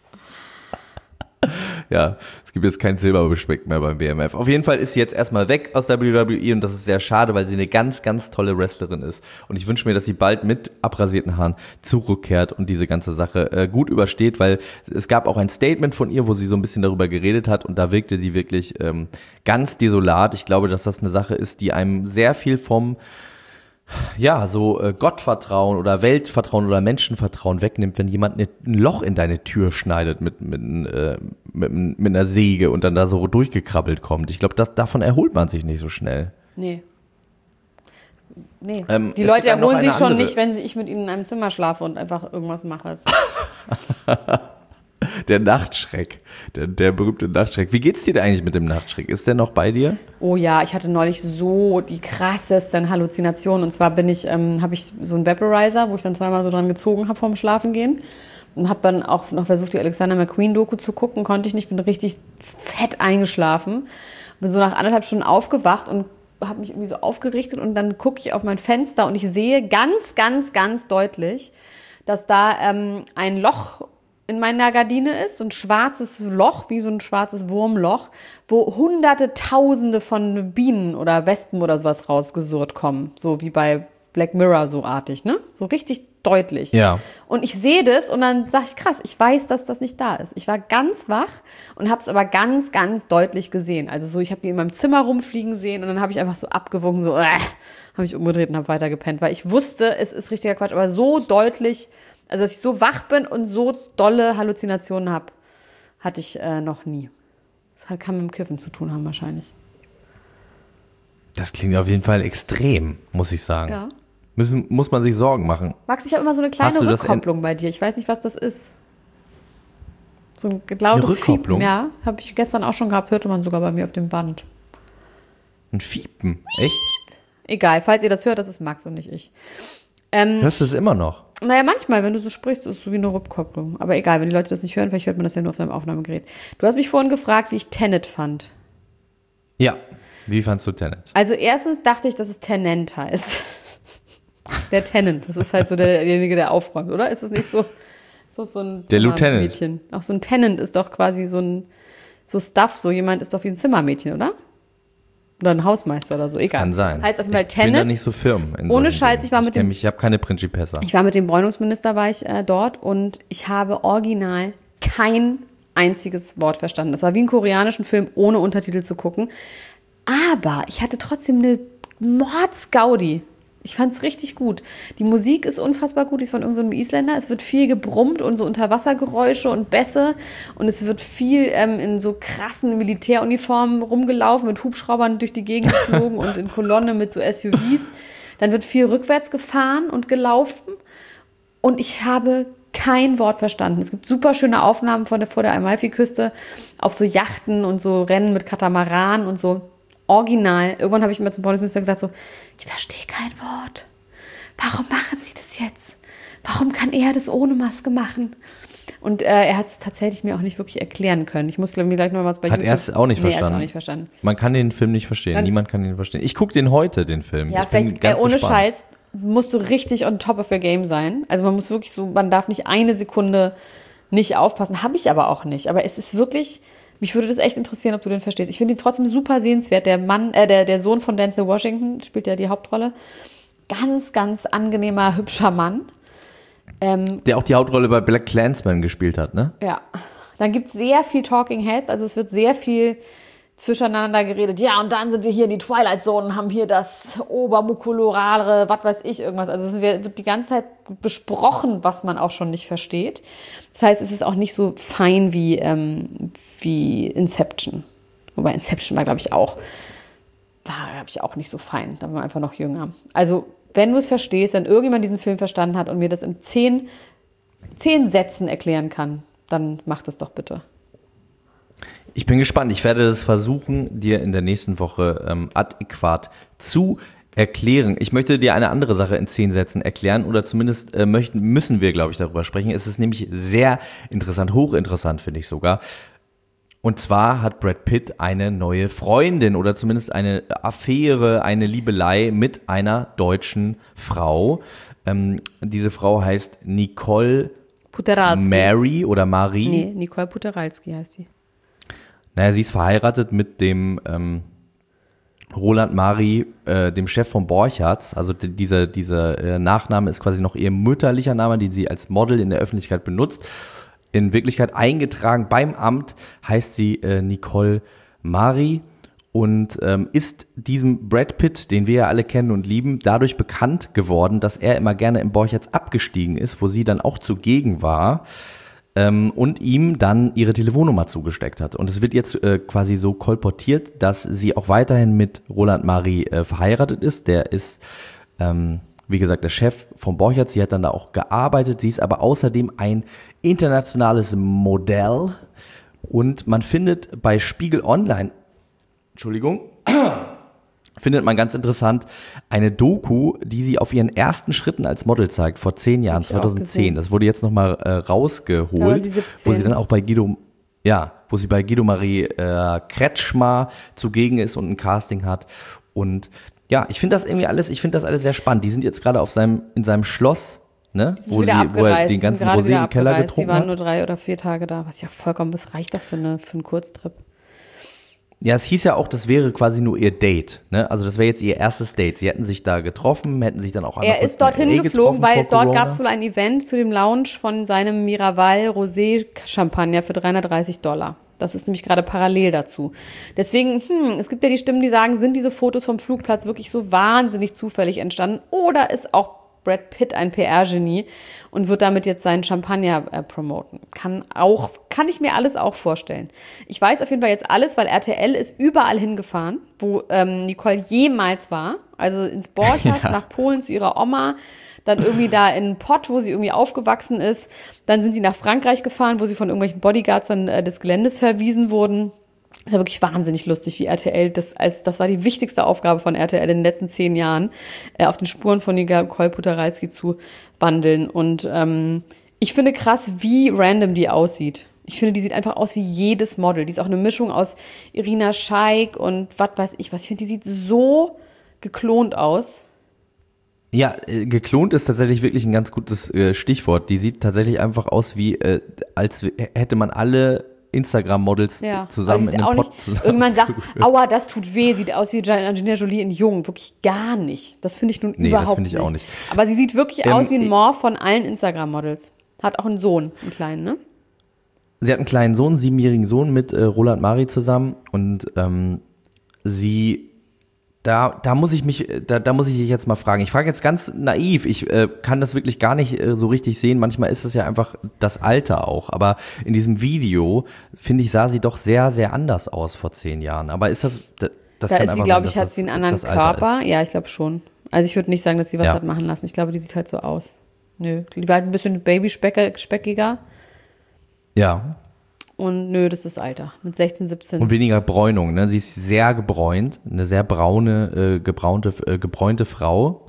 Ja, es gibt jetzt kein Silberbespeck mehr beim WMF. Auf jeden Fall ist sie jetzt erstmal weg aus der WWE und das ist sehr schade, weil sie eine ganz, ganz tolle Wrestlerin ist. Und ich wünsche mir, dass sie bald mit abrasierten Haaren zurückkehrt und diese ganze Sache gut übersteht, weil es gab auch ein Statement von ihr, wo sie so ein bisschen darüber geredet hat und da wirkte sie wirklich ganz desolat. Ich glaube, dass das eine Sache ist, die einem sehr viel vom Gottvertrauen oder Weltvertrauen oder Menschenvertrauen wegnimmt, wenn jemand ein Loch in deine Tür schneidet mit einer Säge und dann da so durchgekrabbelt kommt. Ich glaube, davon erholt man sich nicht so schnell. Nee. Die es Leute gibt ja noch erholen sich eine schon andere- nicht, wenn ich mit ihnen in einem Zimmer schlafe und einfach irgendwas mache. Der Nachtschreck, der berühmte Nachtschreck. Wie geht's dir denn eigentlich mit dem Nachtschreck? Ist der noch bei dir? Oh ja, ich hatte neulich so die krassesten Halluzinationen. Und zwar habe ich so einen Vaporizer, wo ich dann zweimal so dran gezogen habe vorm Schlafengehen. Und habe dann auch noch versucht, die Alexander McQueen-Doku zu gucken. Konnte ich nicht, bin richtig fett eingeschlafen. Bin so nach 1,5 Stunden aufgewacht und habe mich irgendwie so aufgerichtet. Und dann gucke ich auf mein Fenster und ich sehe ganz, ganz, ganz deutlich, dass da ein Loch in meiner Gardine ist, so ein schwarzes Loch, wie so ein schwarzes Wurmloch, wo hunderte, tausende von Bienen oder Wespen oder sowas rausgesurrt kommen. So wie bei Black Mirror so artig, ne? So richtig deutlich. Ja. Und ich sehe das und dann sage ich, krass, ich weiß, dass das nicht da ist. Ich war ganz wach und habe es aber ganz, ganz deutlich gesehen. Also so, ich habe die in meinem Zimmer rumfliegen sehen und dann habe ich einfach so abgewunken, so, habe ich umgedreht und habe weiter gepennt, weil ich wusste, es ist richtiger Quatsch, aber so deutlich, also dass ich so wach bin und so dolle Halluzinationen habe, hatte ich noch nie. Das kann mit dem Kiffen zu tun haben wahrscheinlich. Das klingt auf jeden Fall extrem, muss ich sagen. Ja. Muss man sich Sorgen machen. Max, ich habe immer so eine kleine Hast du das Rückkopplung bei dir. Ich weiß nicht, was das ist. So ein lautes Eine Rückkopplung? Fiepen. Ja, habe ich gestern auch schon gehabt, hörte man sogar bei mir auf dem Band. Ein Fiepen? Echt? Egal, falls ihr das hört, das ist Max und nicht ich. Hörst du es immer noch? Naja, manchmal, wenn du so sprichst, ist es so wie eine Rückkopplung. Aber egal, wenn die Leute das nicht hören, vielleicht hört man das ja nur auf deinem Aufnahmegerät. Du hast mich vorhin gefragt, wie ich Tenet fand. Ja. Wie fandst du Tenet? Also erstens dachte ich, dass es Tenant heißt. Der Tenant, das ist halt so derjenige, der aufräumt, oder? Ist es nicht so ein Der Lieutenant. Mädchen? Auch so ein Tenant ist doch quasi so Stuff, so jemand ist doch wie ein Zimmermädchen, oder? Oder ein Hausmeister oder so, egal. Das kann sein. Heißt auf jeden Fall Ich bin da Tenet. nicht so firm. Ohne Scheiß, ich habe keine Principessa. Ich war mit dem Bräunungsminister dort und ich habe original kein einziges Wort verstanden. Das war wie einen koreanischen Film ohne Untertitel zu gucken. Aber ich hatte trotzdem eine Mordsgaudi. Ich fand es richtig gut. Die Musik ist unfassbar gut, die ist von irgendeinem Isländer. Es wird viel gebrummt und so Unterwassergeräusche und Bässe. Und es wird viel in so krassen Militäruniformen rumgelaufen, mit Hubschraubern durch die Gegend geflogen und in Kolonne mit so SUVs. Dann wird viel rückwärts gefahren und gelaufen. Und ich habe kein Wort verstanden. Es gibt super schöne Aufnahmen vor der Amalfiküste auf so Yachten und so Rennen mit Katamaran und so. Original. Irgendwann habe ich mal zum Bundesminister gesagt, so, ich verstehe kein Wort. Warum machen Sie das jetzt? Warum kann er das ohne Maske machen? Und er hat es tatsächlich mir auch nicht wirklich erklären können. Ich muss mir gleich mal was bei YouTube... Hat er es auch nicht verstanden? Er hat es auch nicht verstanden. Man kann den Film nicht verstehen. Niemand kann ihn verstehen. Ich gucke den heute, den Film. Ja, ich bin vielleicht ganz ohne gespannt. Scheiß musst du richtig on top of your game sein. Also man muss wirklich so, man darf nicht eine Sekunde nicht aufpassen. Habe ich aber auch nicht. Aber es ist wirklich... Mich würde das echt interessieren, ob du den verstehst. Ich finde ihn trotzdem super sehenswert. Der Sohn von Denzel Washington spielt ja die Hauptrolle. Ganz, ganz angenehmer, hübscher Mann. Der auch die Hauptrolle bei Black Klansman gespielt hat, ne? Ja. Dann gibt es sehr viel Talking Heads. Also es wird sehr viel zwischeneinander geredet. Ja, und dann sind wir hier in die Twilight Zone und haben hier das Obermukulorale, was weiß ich, irgendwas. Also es wird die ganze Zeit besprochen, was man auch schon nicht versteht. Das heißt, es ist auch nicht so fein wie Inception. Wobei Inception war, glaube ich, auch nicht so fein. Da war man einfach noch jünger. Also, wenn du es verstehst, wenn irgendjemand diesen Film verstanden hat und mir das in 10 Sätzen erklären kann, dann mach das doch bitte. Ich bin gespannt. Ich werde das versuchen, dir in der nächsten Woche adäquat zu erklären. Ich möchte dir eine andere Sache in 10 Sätzen erklären oder zumindest müssen wir, glaube ich, darüber sprechen. Es ist nämlich sehr interessant, hochinteressant finde ich sogar. Und zwar hat Brad Pitt eine neue Freundin oder zumindest eine Affäre, eine Liebelei mit einer deutschen Frau. Diese Frau heißt Nicole Puteralski. Mary oder Marie. Nee, Nicole Puteralski heißt sie. Naja, sie ist verheiratet mit dem Roland Mary, dem Chef von Borchards. Also dieser Nachname ist quasi noch ihr mütterlicher Name, den sie als Model in der Öffentlichkeit benutzt. In Wirklichkeit eingetragen beim Amt heißt sie Nicole Mary und ist diesem Brad Pitt, den wir ja alle kennen und lieben, dadurch bekannt geworden, dass er immer gerne im Borchards abgestiegen ist, wo sie dann auch zugegen war. Und ihm dann ihre Telefonnummer zugesteckt hat. Und es wird jetzt quasi so kolportiert, dass sie auch weiterhin mit Roland Mary verheiratet ist. Der ist, wie gesagt, der Chef von Borchards. Sie hat dann da auch gearbeitet. Sie ist aber außerdem ein internationales Modell. Und man findet bei Spiegel Online, findet man ganz interessant eine Doku, die sie auf ihren ersten Schritten als Model zeigt, vor 10 Jahren, 2010. Das wurde jetzt nochmal rausgeholt, wo sie dann auch bei Guido Marie Kretschmer zugegen ist und ein Casting hat. Und ja, ich finde das alles sehr spannend. Die sind jetzt gerade in seinem Schloss, ne, wo er den ganzen Rosé im Keller getrunken hat. Sie waren nur 3 oder 4 Tage da, was ja vollkommen, das reicht doch für einen Kurztrip. Ja, es hieß ja auch, das wäre quasi nur ihr Date, ne? Also das wäre jetzt ihr erstes Date. Sie hätten sich da getroffen, hätten sich dann auch einmal Er ist dorthin geflogen, weil dort gab es wohl ein Event zu dem Lounge von seinem Miraval Rosé Champagner für $330. Das ist nämlich gerade parallel dazu. Deswegen, es gibt ja die Stimmen, die sagen, sind diese Fotos vom Flugplatz wirklich so wahnsinnig zufällig entstanden oder ist auch Brad Pitt ein PR-Genie und wird damit jetzt seinen Champagner promoten. Kann ich mir alles auch vorstellen. Ich weiß auf jeden Fall jetzt alles, weil RTL ist überall hingefahren, wo Nicole jemals war. Also ins Borchards, nach Polen zu ihrer Oma, dann irgendwie da in Pott, wo sie irgendwie aufgewachsen ist. Dann sind sie nach Frankreich gefahren, wo sie von irgendwelchen Bodyguards dann des Geländes verwiesen wurden. ist ja wirklich wahnsinnig lustig, wie RTL das war die wichtigste Aufgabe von RTL in den letzten 10 Jahren, auf den Spuren von Nicole Puteralski zu wandeln. Und ich finde krass, wie random die aussieht. Ich finde, die sieht einfach aus wie jedes Model. Die ist auch eine Mischung aus Irina Shayk und was weiß ich was. Ich finde, die sieht so geklont aus. Ja, geklont ist tatsächlich wirklich ein ganz gutes Stichwort. Die sieht tatsächlich einfach aus wie, als hätte man alle Instagram-Models zusammen in einem Pot zusammen. Irgendwann sagt, aua, das tut weh, sieht aus wie Angelina Jolie in Jung. Wirklich gar nicht. Das finde ich nun überhaupt nicht. Das finde ich auch nicht. Aber sie sieht wirklich aus wie ein Morph von allen Instagram-Models. Hat auch einen Sohn, einen kleinen, ne? Sie hat einen kleinen Sohn, 7-jährigen Sohn mit Roland Mari zusammen und Da muss ich dich jetzt mal fragen. Ich frage jetzt ganz naiv. Ich kann das wirklich gar nicht so richtig sehen. Manchmal ist es ja einfach das Alter auch. Aber in diesem Video, finde ich, sah sie doch sehr, sehr anders aus vor 10 Jahren. Aber ist das da kann ist sie, glaube ich, hat sie einen anderen Körper. Ja, ich glaube schon. Also ich würde nicht sagen, dass sie was hat machen lassen. Ich glaube, die sieht halt so aus. Nö, die war halt ein bisschen babyspeckiger. Ja. Und nö, das ist Alter. Mit 16, 17. Und weniger Bräunung, ne? Sie ist sehr gebräunt, eine sehr gebräunte Frau.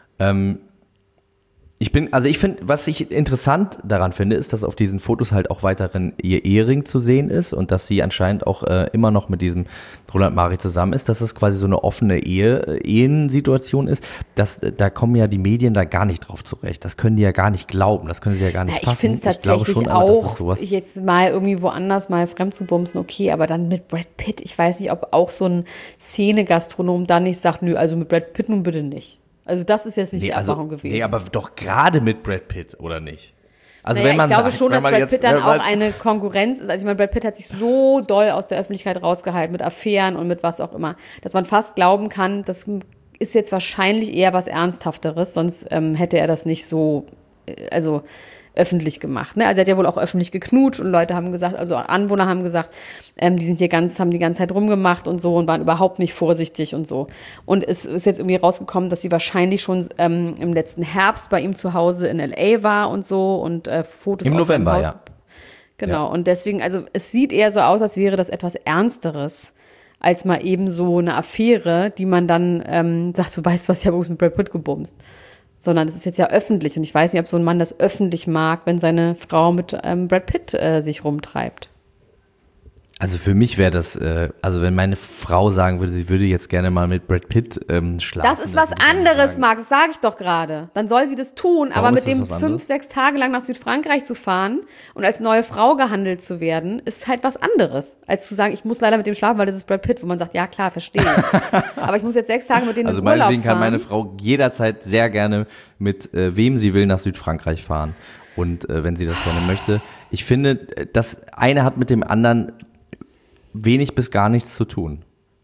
Ich finde, was ich interessant daran finde, ist, dass auf diesen Fotos halt auch weiterhin ihr Ehering zu sehen ist und dass sie anscheinend auch immer noch mit diesem Roland Mari zusammen ist, dass es quasi so eine offene Ehensituation ist. Da kommen ja die Medien da gar nicht drauf zurecht. Das können die ja gar nicht glauben, das können sie ja gar nicht fassen. Ich finde es tatsächlich schon, auch, jetzt mal irgendwie woanders mal fremd zu bumsen, okay, aber dann mit Brad Pitt, ich weiß nicht, ob auch so ein Szene-Gastronom dann nicht sagt, nö, also mit Brad Pitt nun bitte nicht. Also das ist jetzt nicht die Abmachung gewesen. Nee, aber doch gerade mit Brad Pitt, oder nicht? Also naja, ich glaube schon, dass Brad Pitt dann auch eine Konkurrenz ist. Also ich meine, Brad Pitt hat sich so doll aus der Öffentlichkeit rausgehalten mit Affären und mit was auch immer, dass man fast glauben kann, das ist jetzt wahrscheinlich eher was Ernsthafteres, sonst hätte er das nicht so, also öffentlich gemacht. Ne? Also er hat ja wohl auch öffentlich geknutscht und Leute haben gesagt, also Anwohner haben gesagt, haben die ganze Zeit rumgemacht und so und waren überhaupt nicht vorsichtig und so. Und es ist jetzt irgendwie rausgekommen, dass sie wahrscheinlich schon im letzten Herbst bei ihm zu Hause in L.A. war und so und Fotos im aus November, seinem Haus. Ja. Genau, und deswegen, also es sieht eher so aus, als wäre das etwas Ernsteres, als mal eben so eine Affäre, die man dann sagt, du weißt was, ich habe übrigens mit Brad Pitt gebumst. Sondern das ist jetzt ja öffentlich und ich weiß nicht, ob so ein Mann das öffentlich mag, wenn seine Frau mit Brad Pitt sich rumtreibt. Also für mich wäre das, also wenn meine Frau sagen würde, sie würde jetzt gerne mal mit Brad Pitt schlafen. Das ist was anderes, Max, das sage ich doch gerade. Dann soll sie das tun, aber mit dem 5-6 Tage lang nach Südfrankreich zu fahren und als neue Frau gehandelt zu werden, ist halt was anderes, als zu sagen, ich muss leider mit dem schlafen, weil das ist Brad Pitt, wo man sagt, ja klar, verstehe ich. Aber ich muss jetzt 6 Tage mit denen in Urlaub fahren. Also meinetwegen kann meine Frau jederzeit sehr gerne mit wem sie will nach Südfrankreich fahren und wenn sie das gerne möchte. Ich finde, das eine hat mit dem anderen wenig bis gar nichts zu tun.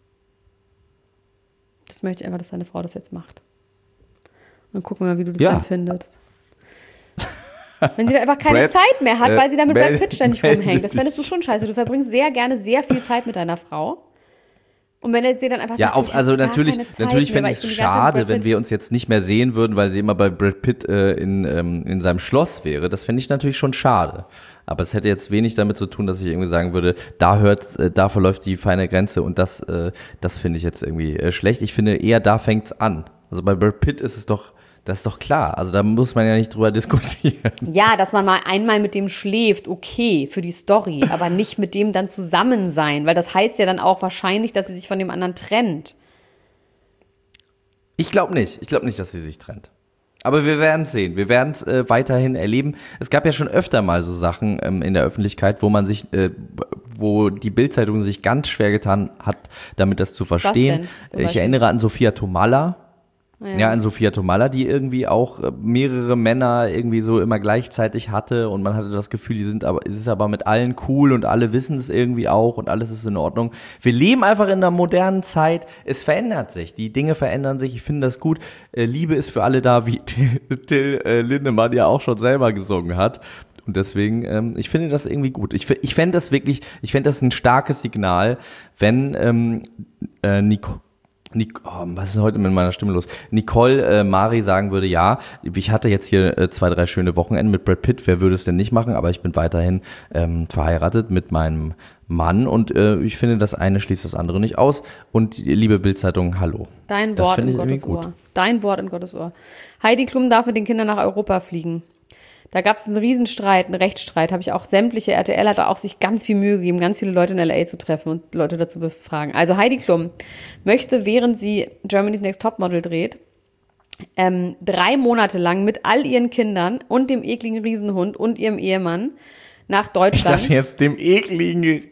Das möchte ich einfach, dass deine Frau das jetzt macht. Und gucken wir mal, wie du das dann findest. Wenn sie dann einfach keine Zeit mehr hat, weil sie dann mit Brad Pitt ständig rumhängt. Das fändest du schon scheiße. Du verbringst sehr gerne sehr viel Zeit mit deiner Frau. Und wenn er sie dann einfach sagt, also natürlich fände ich es schade, wenn wir uns jetzt nicht mehr sehen würden, weil sie immer bei Brad Pitt in seinem Schloss wäre. Das fände ich natürlich schon schade. Aber es hätte jetzt wenig damit zu tun, dass ich irgendwie sagen würde, da verläuft die feine Grenze und das finde ich jetzt irgendwie schlecht. Ich finde eher, da fängt's an. Also bei Brad Pitt ist es doch, das ist doch klar. Also da muss man ja nicht drüber diskutieren. Ja, dass man mal einmal mit dem schläft, okay, für die Story, aber nicht mit dem dann zusammen sein, weil das heißt ja dann auch wahrscheinlich, dass sie sich von dem anderen trennt. Ich glaube nicht. Ich glaube nicht, dass sie sich trennt. Aber wir werden es sehen. Wir werden es weiterhin erleben. Es gab ja schon öfter mal so Sachen in der Öffentlichkeit, wo die Bild-Zeitung sich ganz schwer getan hat, damit das zu verstehen. Ich erinnere an Sophia Tomalla. Ja, an Sophia Tomalla, die irgendwie auch mehrere Männer irgendwie so immer gleichzeitig hatte und man hatte das Gefühl, es ist aber mit allen cool und alle wissen es irgendwie auch und alles ist in Ordnung. Wir leben einfach in einer modernen Zeit, es verändert sich, die Dinge verändern sich, ich finde das gut. Liebe ist für alle da, wie Till Lindemann ja auch schon selber gesungen hat. Und deswegen, ich finde das irgendwie gut. Ich fände das ein starkes Signal, wenn Was ist heute mit meiner Stimme los? Nicole Mari sagen würde, ja, ich hatte jetzt hier 2, 3 schöne Wochenenden mit Brad Pitt, wer würde es denn nicht machen, aber ich bin weiterhin verheiratet mit meinem Mann und ich finde, das eine schließt das andere nicht aus. Und liebe Bild-Zeitung, hallo. Dein Wort in Gottes Ohr. Dein Wort in Gottes Ohr. Heidi Klum darf mit den Kindern nach Europa fliegen. Da gab es einen Riesenstreit, einen Rechtsstreit, habe ich auch sämtliche, RTL hat da auch sich ganz viel Mühe gegeben, ganz viele Leute in L.A. zu treffen und Leute dazu befragen. Also Heidi Klum möchte, während sie Germany's Next Topmodel dreht, 3 Monate lang mit all ihren Kindern und dem ekligen Riesenhund und ihrem Ehemann nach Deutschland. Ich dachte jetzt dem ekligen,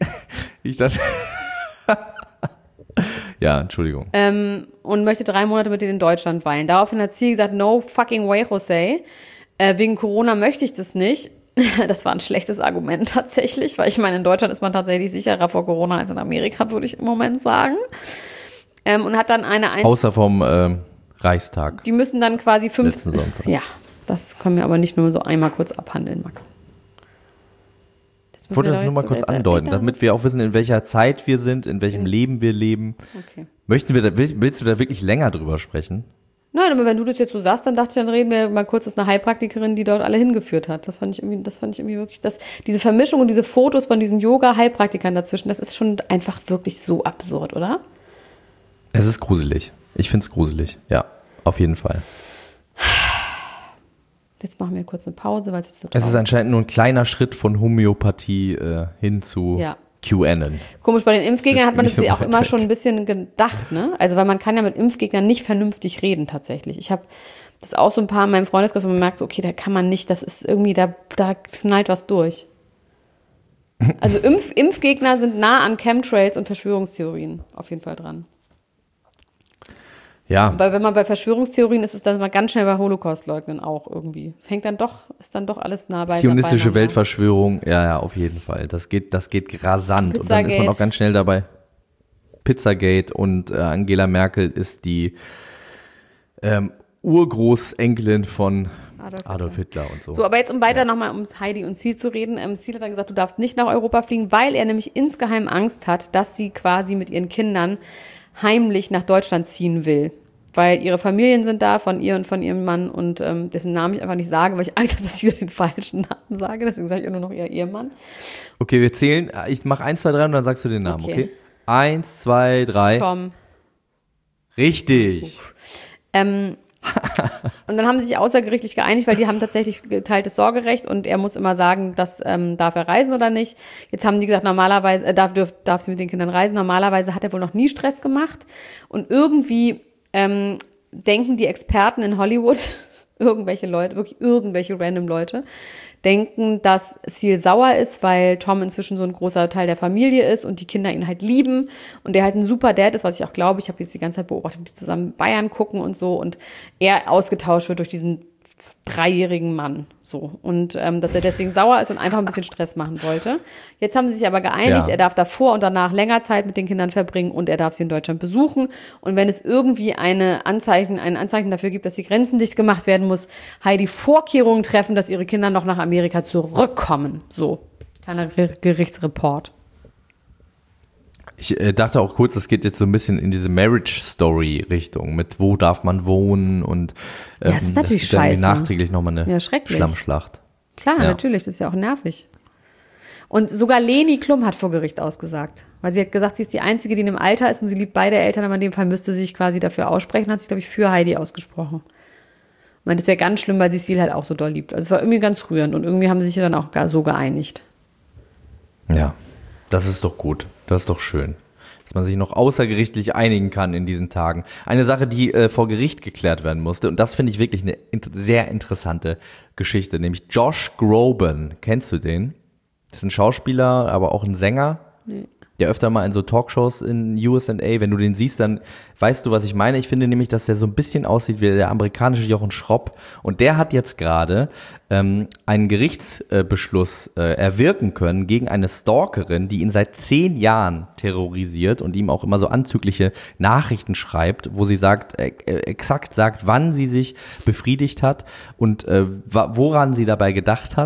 ja, Entschuldigung. Und möchte 3 Monate mit denen in Deutschland weilen. Daraufhin hat sie gesagt, no fucking way, Jose. Wegen Corona möchte ich das nicht. Das war ein schlechtes Argument tatsächlich, weil ich meine, in Deutschland ist man tatsächlich sicherer vor Corona als in Amerika, würde ich im Moment sagen. Und hat dann außer vom Reichstag. Die müssen dann quasi 15. Letzten Sonntag. Ja, das können wir aber nicht nur so einmal kurz abhandeln, Max. Ich wollte das nur mal kurz andeuten, damit wir auch wissen, in welcher Zeit wir sind, in welchem Leben wir leben. Okay. Willst du da wirklich länger drüber sprechen? Nein, aber wenn du das jetzt so sagst, dann dachte ich, dann reden wir mal kurz, das ist eine Heilpraktikerin, die dort alle hingeführt hat. Das fand ich irgendwie wirklich, diese Vermischung und diese Fotos von diesen Yoga-Heilpraktikern dazwischen, das ist schon einfach wirklich so absurd, oder? Es ist gruselig. Ich finde es gruselig. Ja, auf jeden Fall. Jetzt machen wir kurz eine Pause, weil es jetzt so traurig ist. Es ist anscheinend nur ein kleiner Schritt von Homöopathie hin zu QAnon. Komisch, bei den Impfgegnern hat man das ja auch immer schon ein bisschen gedacht, ne? Also, weil man kann ja mit Impfgegnern nicht vernünftig reden, tatsächlich. Ich habe das auch so ein paar in meinem Freundeskreis, wo man merkt, so, okay, da kann man nicht, das ist irgendwie, da knallt was durch. Also, Impfgegner sind nah an Chemtrails und Verschwörungstheorien auf jeden Fall dran. Ja. Weil wenn man bei Verschwörungstheorien ist, ist dann mal ganz schnell bei Holocaust-Leugnen auch irgendwie. Es ist dann doch alles nah bei. Zionistische Weltverschwörung, ja, auf jeden Fall. Das geht rasant. Und dann ist man auch ganz schnell dabei. Pizzagate und Angela Merkel ist die Urgroßenkelin von Adolf Hitler und so. So, aber jetzt weiter nochmal ums Heidi und Ziel zu reden. Ziel hat dann gesagt, du darfst nicht nach Europa fliegen, weil er nämlich insgeheim Angst hat, dass sie quasi mit ihren Kindern heimlich nach Deutschland ziehen will. Weil ihre Familien sind da, von ihr und von ihrem Mann und dessen Namen ich einfach nicht sage, weil ich Angst habe, dass ich wieder den falschen Namen sage. Deswegen sage ich nur noch ihr Ehemann. Okay, wir zählen. Ich mache 1, 2, 3 und dann sagst du den Namen, okay? 1, 2, 3. Tom. Richtig. Und dann haben sie sich außergerichtlich geeinigt, weil die haben tatsächlich geteiltes Sorgerecht und er muss immer sagen, darf er reisen oder nicht. Jetzt haben die gesagt, normalerweise darf sie mit den Kindern reisen. Normalerweise hat er wohl noch nie Stress gemacht. Und irgendwie denken die Experten in Hollywood, irgendwelche Leute, wirklich irgendwelche random Leute, denken, dass Seal sauer ist, weil Tom inzwischen so ein großer Teil der Familie ist und die Kinder ihn halt lieben und er halt ein super Dad ist, was ich auch glaube. Ich habe jetzt die ganze Zeit beobachtet, wie die zusammen Bayern gucken und so und er ausgetauscht wird durch diesen 3-jährigen Mann, so. Und dass er deswegen sauer ist und einfach ein bisschen Stress machen wollte. Jetzt haben sie sich aber geeinigt, er darf davor und danach länger Zeit mit den Kindern verbringen und er darf sie in Deutschland besuchen. Und wenn es irgendwie ein Anzeichen dafür gibt, dass die Grenzen dicht gemacht werden, muss Heidi Vorkehrungen treffen, dass ihre Kinder noch nach Amerika zurückkommen. So, kleiner Gerichtsreport. Ich dachte auch kurz, das geht jetzt so ein bisschen in diese Marriage-Story-Richtung, mit wo darf man wohnen und das ist natürlich scheiße. Nachträglich nochmal eine Schlammschlacht. Klar, natürlich, das ist ja auch nervig. Und sogar Leni Klum hat vor Gericht ausgesagt, weil sie hat gesagt, sie ist die Einzige, die in dem Alter ist und sie liebt beide Eltern, aber in dem Fall müsste sie sich quasi dafür aussprechen, hat sich, glaube ich, für Heidi ausgesprochen. Ich meine, das wäre ganz schlimm, weil sie Seal halt auch so doll liebt. Also es war irgendwie ganz rührend und irgendwie haben sie sich dann auch so geeinigt. Ja, das ist doch gut. Das ist doch schön, dass man sich noch außergerichtlich einigen kann in diesen Tagen. Eine Sache, die vor Gericht geklärt werden musste, und das finde ich wirklich eine sehr interessante Geschichte, nämlich Josh Groban. Kennst du den? Das ist ein Schauspieler, aber auch ein Sänger. Nee. Der öfter mal in so Talkshows in USA, wenn du den siehst, dann weißt du, was ich meine. Ich finde nämlich, dass der so ein bisschen aussieht wie der amerikanische Jochen Schropp. Und der hat jetzt gerade einen Gerichtsbeschluss erwirken können gegen eine Stalkerin, die ihn seit 10 Jahren terrorisiert und ihm auch immer so anzügliche Nachrichten schreibt, wo sie sagt, exakt sagt, wann sie sich befriedigt hat und woran sie dabei gedacht hat.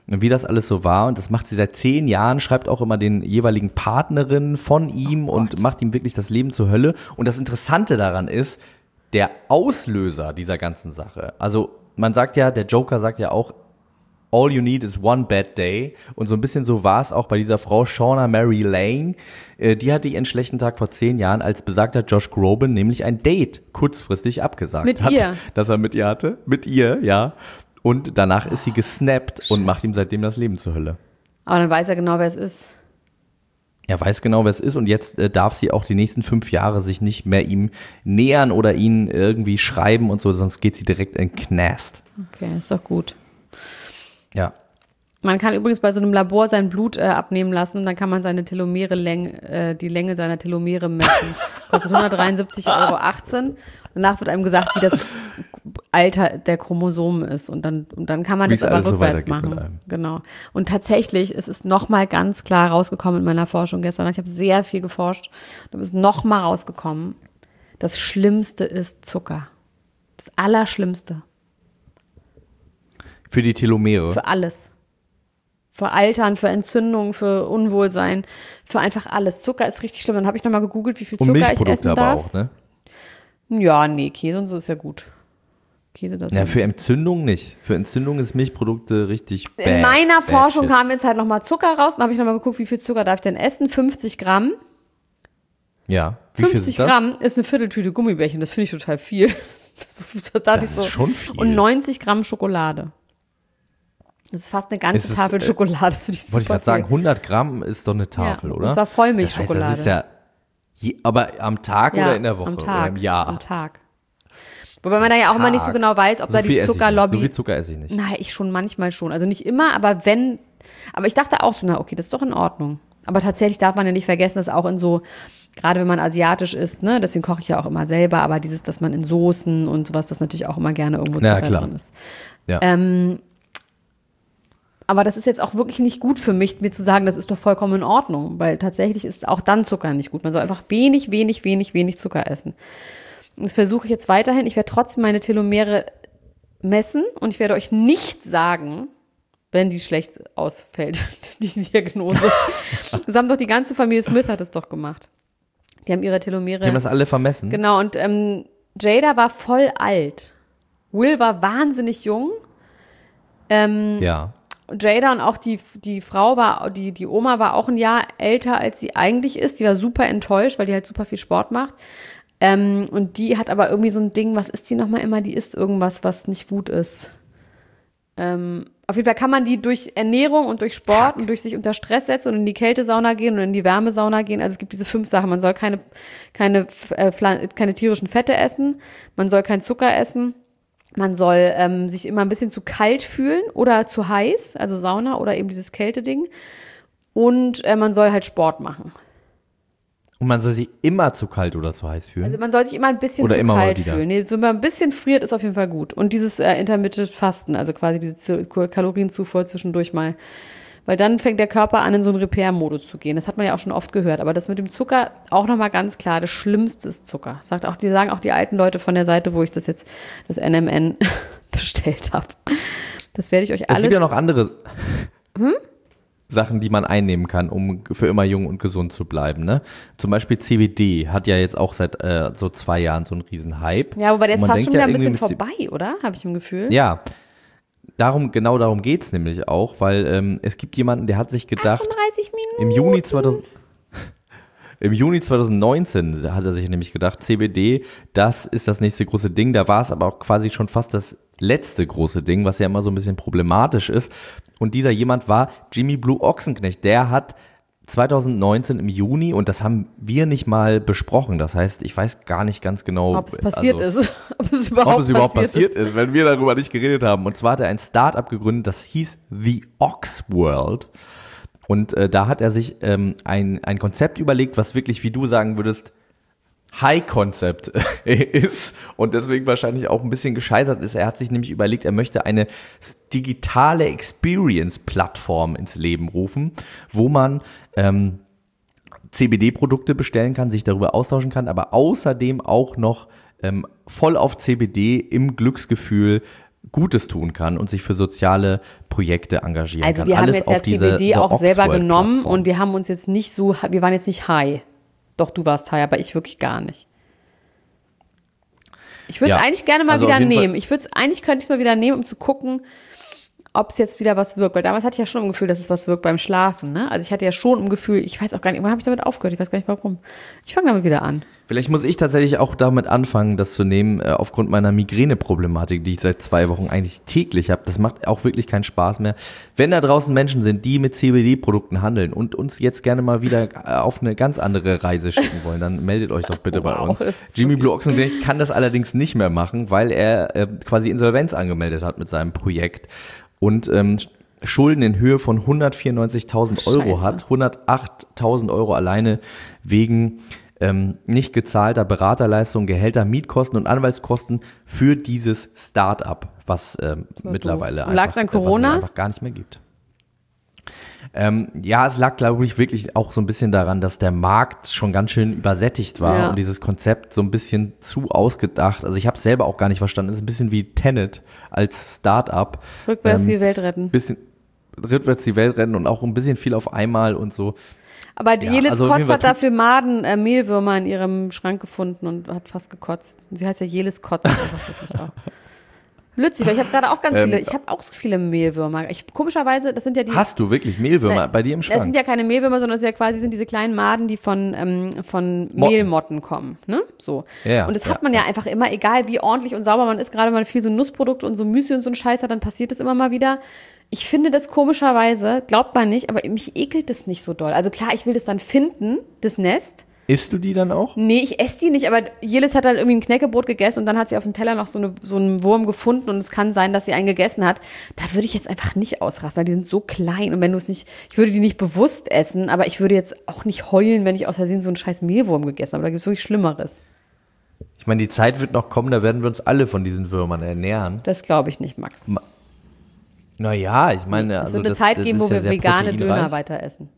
und wie das alles so war. Und das macht sie seit 10 Jahren, schreibt auch immer den jeweiligen Partnerinnen von ihm und macht ihm wirklich das Leben zur Hölle. Und das Interessante daran ist, der Auslöser dieser ganzen Sache, also man sagt ja, der Joker sagt ja auch, all you need is one bad day. Und so ein bisschen so war es auch bei dieser Frau Shauna Mary Lane. Die hatte ihren schlechten Tag vor 10 Jahren, als besagter Josh Groban nämlich ein Date kurzfristig abgesagt Mit hat. ihr? Das er mit ihr hatte. Mit ihr, ja. Und danach ist sie gesnappt und macht ihm seitdem das Leben zur Hölle. Aber dann weiß er genau, wer es ist. Er weiß genau, wer es ist, und jetzt darf sie auch die nächsten 5 Jahre sich nicht mehr ihm nähern oder ihn irgendwie schreiben und so, sonst geht sie direkt in den Knast. Okay, ist doch gut. Ja. Man kann übrigens bei so einem Labor sein Blut abnehmen lassen, dann kann man seine Telomere die Länge seiner Telomere messen. Kostet 173,18 €. Danach wird einem gesagt, wie das Alter der Chromosomen ist. Und dann kann man Wie das es aber alles so rückwärts weitergeht mit machen. einem. Genau. Und tatsächlich, es ist nochmal ganz klar rausgekommen in meiner Forschung gestern. Ich habe sehr viel geforscht. Da ist nochmal rausgekommen, das Schlimmste ist Zucker. Das Allerschlimmste. Für die Telomere. Für alles. Für Altern, für Entzündungen, für Unwohlsein, für einfach alles. Zucker ist richtig schlimm. Dann habe ich nochmal gegoogelt, wie viel Und Zucker ich Milchprodukte essen aber darf. auch, ne? Ja, nee, Käse und so ist ja gut. Käse, das Ja, ist für Entzündung nicht. Für Entzündung ist Milchprodukte richtig bad. In meiner Forschung shit. kam jetzt halt nochmal Zucker raus. Dann habe ich nochmal geguckt, wie viel Zucker darf ich denn essen? 50 Gramm. Ja. Wie viel 50 sind das? Gramm ist eine Vierteltüte Gummibärchen. Das finde ich total viel. Das ist schon viel. Und 90 Gramm Schokolade. Das ist fast eine ganze Ist es, Tafel Schokolade. Das finde ich super Wollte ich gerade sagen, viel. 100 Gramm ist doch eine Tafel, Ja, oder? und zwar Vollmilchschokolade. Das heißt, das ist ja, aber am Tag Ja, oder in der Woche am Tag, oder im Jahr? Am Tag. Wobei man da ja auch immer nicht so genau weiß, ob da die viel esse ich nicht. Zuckerlobby. So viel Zucker esse ich nicht. Na, ich schon manchmal schon. Also nicht immer, aber wenn. Aber ich dachte auch so, na okay, das ist doch in Ordnung. Aber tatsächlich darf man ja nicht vergessen, dass auch in so, gerade wenn man asiatisch isst, ne, deswegen koche ich ja auch immer selber, aber dieses, dass man in Soßen und sowas, das natürlich auch immer gerne irgendwo Zucker drin ist. Ja. Aber das ist jetzt auch wirklich nicht gut für mich, mir zu sagen, das ist doch vollkommen in Ordnung, weil tatsächlich ist auch dann Zucker nicht gut. Man soll einfach wenig Zucker essen. Das versuche ich jetzt weiterhin. Ich werde trotzdem meine Telomere messen und ich werde euch nicht sagen, wenn die schlecht ausfällt, die Diagnose. Das haben doch die ganze Familie Smith hat es doch gemacht. Die haben ihre Telomere. Die haben das alle vermessen. Genau, und Jada war voll alt. Will war wahnsinnig jung. Ja. Jada und auch die Frau war, die Oma war auch ein Jahr älter, als sie eigentlich ist. Die war super enttäuscht, weil die halt super viel Sport macht. Und die hat aber irgendwie so ein Ding, was isst die nochmal immer? Die isst irgendwas, was nicht gut ist. Auf jeden Fall kann man die durch Ernährung und durch Sport und durch sich unter Stress setzen und in die Kältesauna gehen und in die Wärmesauna gehen. Also es gibt diese 5 Sachen. Man soll keine tierischen Fette essen. Man soll keinen Zucker essen. Man soll sich immer ein bisschen zu kalt fühlen oder zu heiß, also Sauna oder eben dieses Kälteding. Und man soll halt Sport machen. Und man soll sich immer zu kalt oder zu heiß fühlen? Also man soll sich immer ein bisschen Oder zu immer mal kalt wieder. fühlen. Nee, so wenn man ein bisschen friert, ist auf jeden Fall gut. Und dieses Intermittent Fasten, also quasi diese Kalorienzufuhr zwischendurch mal. Weil dann fängt der Körper an, in so einen Repair-Modus zu gehen. Das hat man ja auch schon oft gehört. Aber das mit dem Zucker, auch nochmal ganz klar, das Schlimmste ist Zucker. Die sagen auch die alten Leute von der Seite, wo ich das NMN bestellt habe. Das werde ich euch alles... Es gibt ja noch andere Sachen, die man einnehmen kann, um für immer jung und gesund zu bleiben. Ne? Zum Beispiel CBD hat ja jetzt auch seit so 2 Jahren so einen riesen Hype. Ja, wobei der ist Und man fast schon denkt wieder ja ein bisschen irgendwie vorbei, oder? Habe ich im Gefühl. Ja, genau darum geht es nämlich auch, weil es gibt jemanden, der hat sich gedacht, 38 Minuten. Im Juni 2019 hat er sich nämlich gedacht, CBD, das ist das nächste große Ding. Da war es aber auch quasi schon fast das letzte große Ding, was ja immer so ein bisschen problematisch ist. Und dieser jemand war Jimmy Blue Ochsenknecht. Der hat 2019 im Juni, und das haben wir nicht mal besprochen, das heißt, ich weiß gar nicht ganz genau, Ob es passiert ist. Ob es überhaupt passiert ist, wenn wir darüber nicht geredet haben. Und zwar hat er ein Start-up gegründet, das hieß The Ox World. Und da hat er sich ein Konzept überlegt, was wirklich, wie du sagen würdest, High-Concept ist und deswegen wahrscheinlich auch ein bisschen gescheitert ist. Er hat sich nämlich überlegt, er möchte eine digitale Experience-Plattform ins Leben rufen, wo man CBD-Produkte bestellen kann, sich darüber austauschen kann, aber außerdem auch noch voll auf CBD im Glücksgefühl Gutes tun kann und sich für soziale Projekte engagieren Also kann. wir haben Alles jetzt ja auf diese CBD The auch selber Oxworld genommen Plattform. und wir haben uns jetzt nicht so, wir waren jetzt nicht high. Doch, du warst high, aber ich wirklich gar nicht. Ich würde es Ja, eigentlich gerne mal also wieder auf jeden Fall- nehmen. Eigentlich könnte ich es mal wieder nehmen, um zu gucken, ob es jetzt wieder was wirkt. Weil damals hatte ich ja schon im Gefühl, dass es was wirkt beim Schlafen. Ne? Also ich hatte ja schon im Gefühl, ich weiß auch gar nicht, wann habe ich damit aufgehört? Ich weiß gar nicht warum. Ich fange damit wieder an. Vielleicht muss ich tatsächlich auch damit anfangen, das zu nehmen, aufgrund meiner Migräne-Problematik, die ich seit 2 Wochen eigentlich täglich habe. Das macht auch wirklich keinen Spaß mehr. Wenn da draußen Menschen sind, die mit CBD-Produkten handeln und uns jetzt gerne mal wieder auf eine ganz andere Reise schicken wollen, dann meldet euch doch bitte bei Wow, uns. das ist Jimmy wirklich- Blue Ochsenknecht kann das allerdings nicht mehr machen, weil er quasi Insolvenz angemeldet hat mit seinem Projekt und Schulden in Höhe von 194.000 Euro Scheiße. hat. 108.000 Euro alleine wegen nicht gezahlter Beraterleistungen, Gehälter, Mietkosten und Anwaltskosten für dieses Start-up, was mittlerweile doof. Und lag's an was es Corona? einfach gar nicht mehr gibt. Ja, es lag, glaube ich, wirklich auch so ein bisschen daran, dass der Markt schon ganz schön übersättigt war Ja. und dieses Konzept so ein bisschen zu ausgedacht. Also ich habe es selber auch gar nicht verstanden. Es ist ein bisschen wie Tenet als Start-up. Rückwärts die Welt retten. Bisschen rückwärts die Welt rennen und auch ein bisschen viel auf einmal und so. Aber die Jelis also auf jeden Kotz Fall hat dafür Mehlwürmer in ihrem Schrank gefunden und hat fast gekotzt. Und sie heißt ja Jelis Kotz einfach wirklich auch. Lützig, weil ich habe gerade auch ganz viele, ich habe auch so viele Mehlwürmer. Komischerweise, das sind ja die. Hast du wirklich Mehlwürmer bei dir im Das Schrank? sind ja keine Mehlwürmer, sondern das sind ja quasi sind diese kleinen Maden, die von Mehlmotten kommen. Ne? So. Ja, und das ja, hat man ja einfach immer, egal wie ordentlich und sauber man ist, gerade wenn man viel so Nussprodukt und so Müsli und so ein Scheiß hat, dann passiert das immer mal wieder. Ich finde das komischerweise, glaubt man nicht, aber mich ekelt das nicht so doll. Also klar, ich will das dann finden, das Nest. Isst du die dann auch? Nee, ich esse die nicht, aber Jelis hat halt irgendwie ein Knäckebrot gegessen und dann hat sie auf dem Teller noch so einen Wurm gefunden und es kann sein, dass sie einen gegessen hat. Da würde ich jetzt einfach nicht ausrasten, weil die sind so klein und wenn du es nicht, ich würde die nicht bewusst essen, aber ich würde jetzt auch nicht heulen, wenn ich aus Versehen so einen scheiß Mehlwurm gegessen habe. Da gibt es wirklich Schlimmeres. Ich meine, die Zeit wird noch kommen, da werden wir uns alle von diesen Würmern ernähren. Das glaube ich nicht, Max. Naja, ich meine, Es also wird eine das, Zeit das geben, ist wo ja wir sehr vegane proteinreich. Döner weiter essen.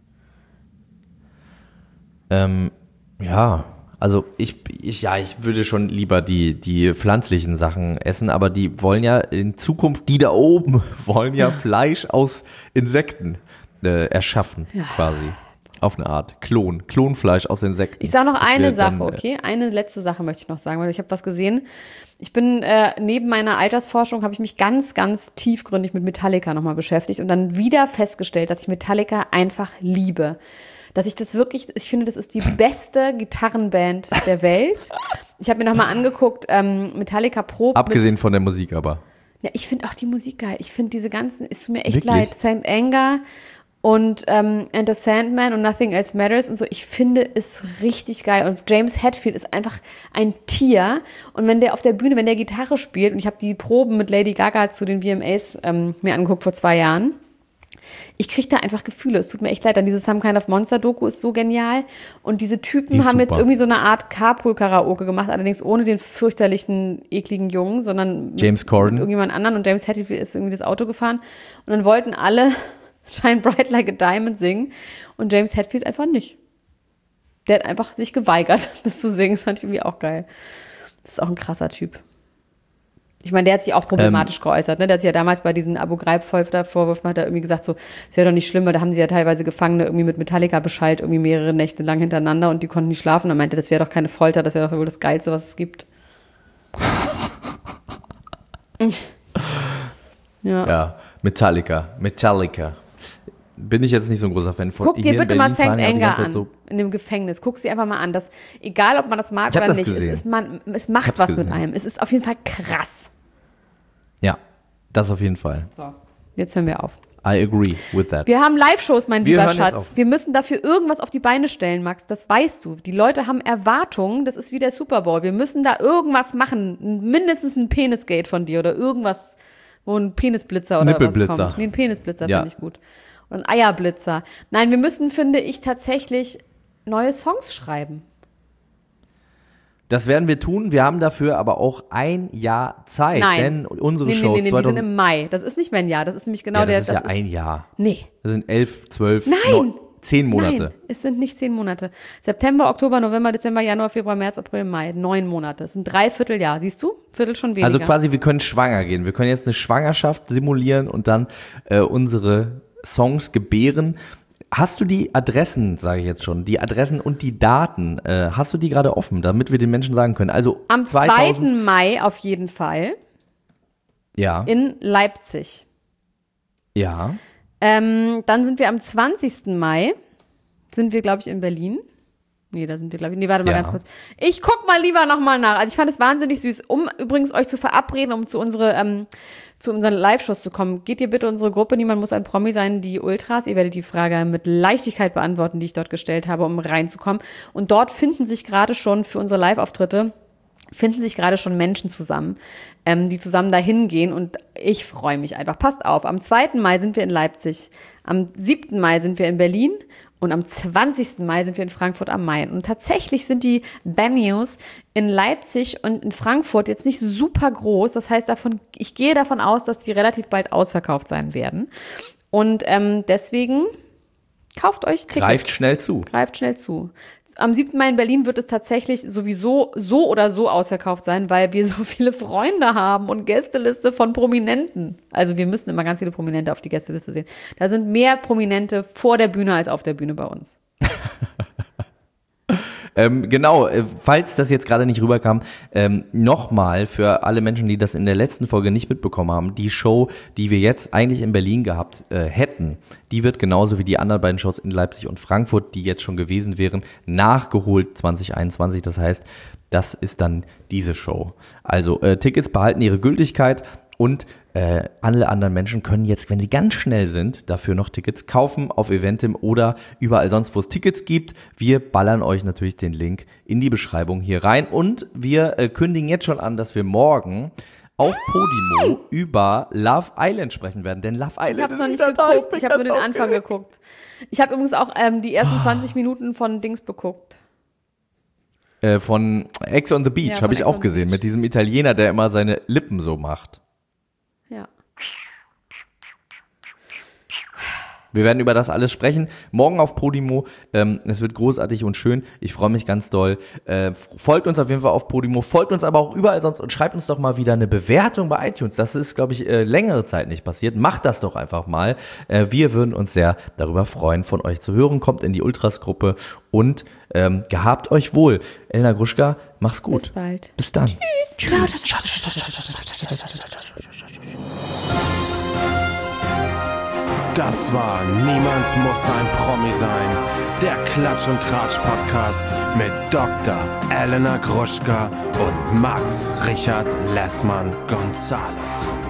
Ja, also ich würde schon lieber die pflanzlichen Sachen essen, aber die wollen ja in Zukunft, die da oben wollen ja Fleisch aus Insekten erschaffen, quasi. Auf eine Art. Klonfleisch aus Insekten. Ich sage noch Das eine wäre Sache, dann, okay? Eine letzte Sache möchte ich noch sagen, weil ich habe was gesehen. Ich bin neben meiner Altersforschung habe ich mich ganz, ganz tiefgründig mit Metallica nochmal beschäftigt und dann wieder festgestellt, dass ich Metallica einfach liebe. Dass ich das wirklich, ich finde, das ist die beste Gitarrenband der Welt. Ich habe mir nochmal angeguckt, Metallica probt Abgesehen von der Musik aber. ja, ich finde auch die Musik geil. Ich finde diese ganzen, es tut mir echt Wirklich? leid, St. Anger und The Sandman und Nothing Else Matters und so. Ich finde es richtig geil. Und James Hetfield ist einfach ein Tier. Und wenn der auf der Bühne, wenn der Gitarre spielt, und ich habe die Proben mit Lady Gaga zu den VMAs mir angeguckt vor 2 Jahren, ich kriege da einfach Gefühle. Es tut mir echt leid. Dann diese Some Kind of Monster Doku ist so genial. Und diese Die Typen ist haben jetzt super. irgendwie so eine Art Carpool-Karaoke gemacht, allerdings ohne den fürchterlichen, ekligen Jungen, sondern James Corden. mit irgendjemand anderen. Und James Hetfield ist irgendwie das Auto gefahren. Und dann wollten alle Shine Bright Like a Diamond singen und James Hetfield einfach nicht. Der hat einfach sich geweigert, das zu singen. Das fand ich irgendwie auch geil. Das ist auch ein krasser Ich meine, der hat sich auch problematisch geäußert. Ne? Der hat sich ja damals bei diesen Abu Ghraib-Vorwürfen hat er irgendwie gesagt, so, es wäre doch nicht schlimm, weil da haben sie ja teilweise Gefangene irgendwie mit Metallica beschallt, irgendwie mehrere Nächte lang hintereinander und die konnten nicht schlafen. Er meinte, das wäre doch keine Folter, das wäre doch wohl das Geilste, was es gibt. Ja, Metallica. Bin ich jetzt nicht so ein großer Fan von. Guck dir Hier in bitte mal Berlin St. fahren ja die Anger ganze Zeit an, so- in dem Gefängnis. Guck sie einfach mal an. Das, egal, ob man das mag Ich hab oder das nicht, gesehen. es macht hab's was mit gesehen. einem. Es ist auf jeden Fall krass. Ja, das auf jeden Fall. So, jetzt hören wir auf. I agree with that. Wir haben Live-Shows, mein Wir lieber hören jetzt Schatz. auf. Wir müssen dafür irgendwas auf die Beine stellen, Max. Das weißt du. Die Leute haben Erwartungen. Das ist wie der Super Bowl. Wir müssen da irgendwas machen. Mindestens ein Penisgate von dir oder irgendwas, wo ein Penisblitzer oder was Nippelblitzer. kommt. Nee, ein Penisblitzer Ja. finde ich gut. Und ein Eierblitzer. Nein, wir müssen, finde ich, tatsächlich neue Songs schreiben. Das werden wir tun. Wir haben dafür aber auch ein Jahr Zeit. Nein. Denn unsere Nee, Shows die sind 2000 im Mai. Das ist nicht mehr ein Jahr. Das ist nämlich genau ja, das der. ist ja ein Jahr. Nee. Das sind 11, 12. Nein! 10 Monate. Nein, es sind nicht 10 Monate. September, Oktober, November, Dezember, Januar, Februar, März, April, Mai. 9 Monate. Es sind 3/4 Jahr. Siehst du? Viertel schon weniger. Also quasi, wir können schwanger gehen. Wir können jetzt eine Schwangerschaft simulieren und dann unsere Songs gebären. Hast du die Adressen, sage ich jetzt schon, die Adressen und die Daten, hast du die gerade offen, damit wir den Menschen sagen können? Also am 2. Mai auf jeden Fall Ja. in Leipzig. Ja. Dann sind wir am 20. Mai, sind wir, glaube ich, in Berlin. Nee, da sind wir, glaube ich. Nee, warte mal Ja. ganz kurz. Ich guck mal lieber nochmal nach. Also ich fand es wahnsinnig süß. Um übrigens euch zu verabreden, um zu unseren Live-Shows zu kommen, geht ihr bitte unsere Gruppe, niemand muss ein Promi sein, die Ultras. Ihr werdet die Frage mit Leichtigkeit beantworten, die ich dort gestellt habe, um reinzukommen. Und dort finden sich gerade schon für unsere Live-Auftritte Menschen zusammen, die zusammen dahin gehen und ich freue mich einfach. Passt auf, am 2. Mai sind wir in Leipzig, am 7. Mai sind wir in Berlin und am 20. Mai sind wir in Frankfurt am Main. Und tatsächlich sind die Venues in Leipzig und in Frankfurt jetzt nicht super groß. Das heißt, ich gehe davon aus, dass die relativ bald ausverkauft sein werden. Und deswegen kauft euch Tickets. Greift schnell zu. Am 7. Mai in Berlin wird es tatsächlich sowieso so oder so ausverkauft sein, weil wir so viele Freunde haben und Gästeliste von Prominenten. Also wir müssen immer ganz viele Prominente auf die Gästeliste sehen. Da sind mehr Prominente vor der Bühne als auf der Bühne bei uns. Genau, falls das jetzt gerade nicht rüberkam, nochmal für alle Menschen, die das in der letzten Folge nicht mitbekommen haben, die Show, die wir jetzt eigentlich in Berlin gehabt hätten, die wird genauso wie die anderen beiden Shows in Leipzig und Frankfurt, die jetzt schon gewesen wären, nachgeholt 2021. Das heißt, das ist dann diese Show. Also Tickets behalten ihre Gültigkeit und alle anderen Menschen können jetzt, wenn sie ganz schnell sind, dafür noch Tickets kaufen auf Eventim oder überall sonst, wo es Tickets gibt. Wir ballern euch natürlich den Link in die Beschreibung hier rein und wir kündigen jetzt schon an, dass wir morgen auf Podimo über Love Island sprechen werden, denn Love Island Ich habe es noch nicht geguckt, ich habe nur den Anfang geguckt. Ich habe übrigens auch die ersten 20 Minuten von Dings geguckt. Von Ex on the Beach Ja, habe von ich Ex auch on the gesehen, Beach. mit diesem Italiener, der immer seine Lippen so macht. Ja. Wir werden über das alles sprechen. Morgen auf Podimo. Es wird großartig und schön. Ich freue mich ganz doll. Folgt uns auf jeden Fall auf Podimo. Folgt uns aber auch überall sonst und schreibt uns doch mal wieder eine Bewertung bei iTunes. Das ist, glaube ich, längere Zeit nicht passiert. Macht das doch einfach mal. Wir würden uns sehr darüber freuen, von euch zu hören. Kommt in die Ultras-Gruppe und gehabt euch wohl. Elena Gruschka, mach's gut. Bis bald. Bis dann. Das war Niemand muss ein Promi sein. Der Klatsch- und Tratsch-Podcast mit Dr. Elena Gruschka und Max Richard Lessmann Gonzales.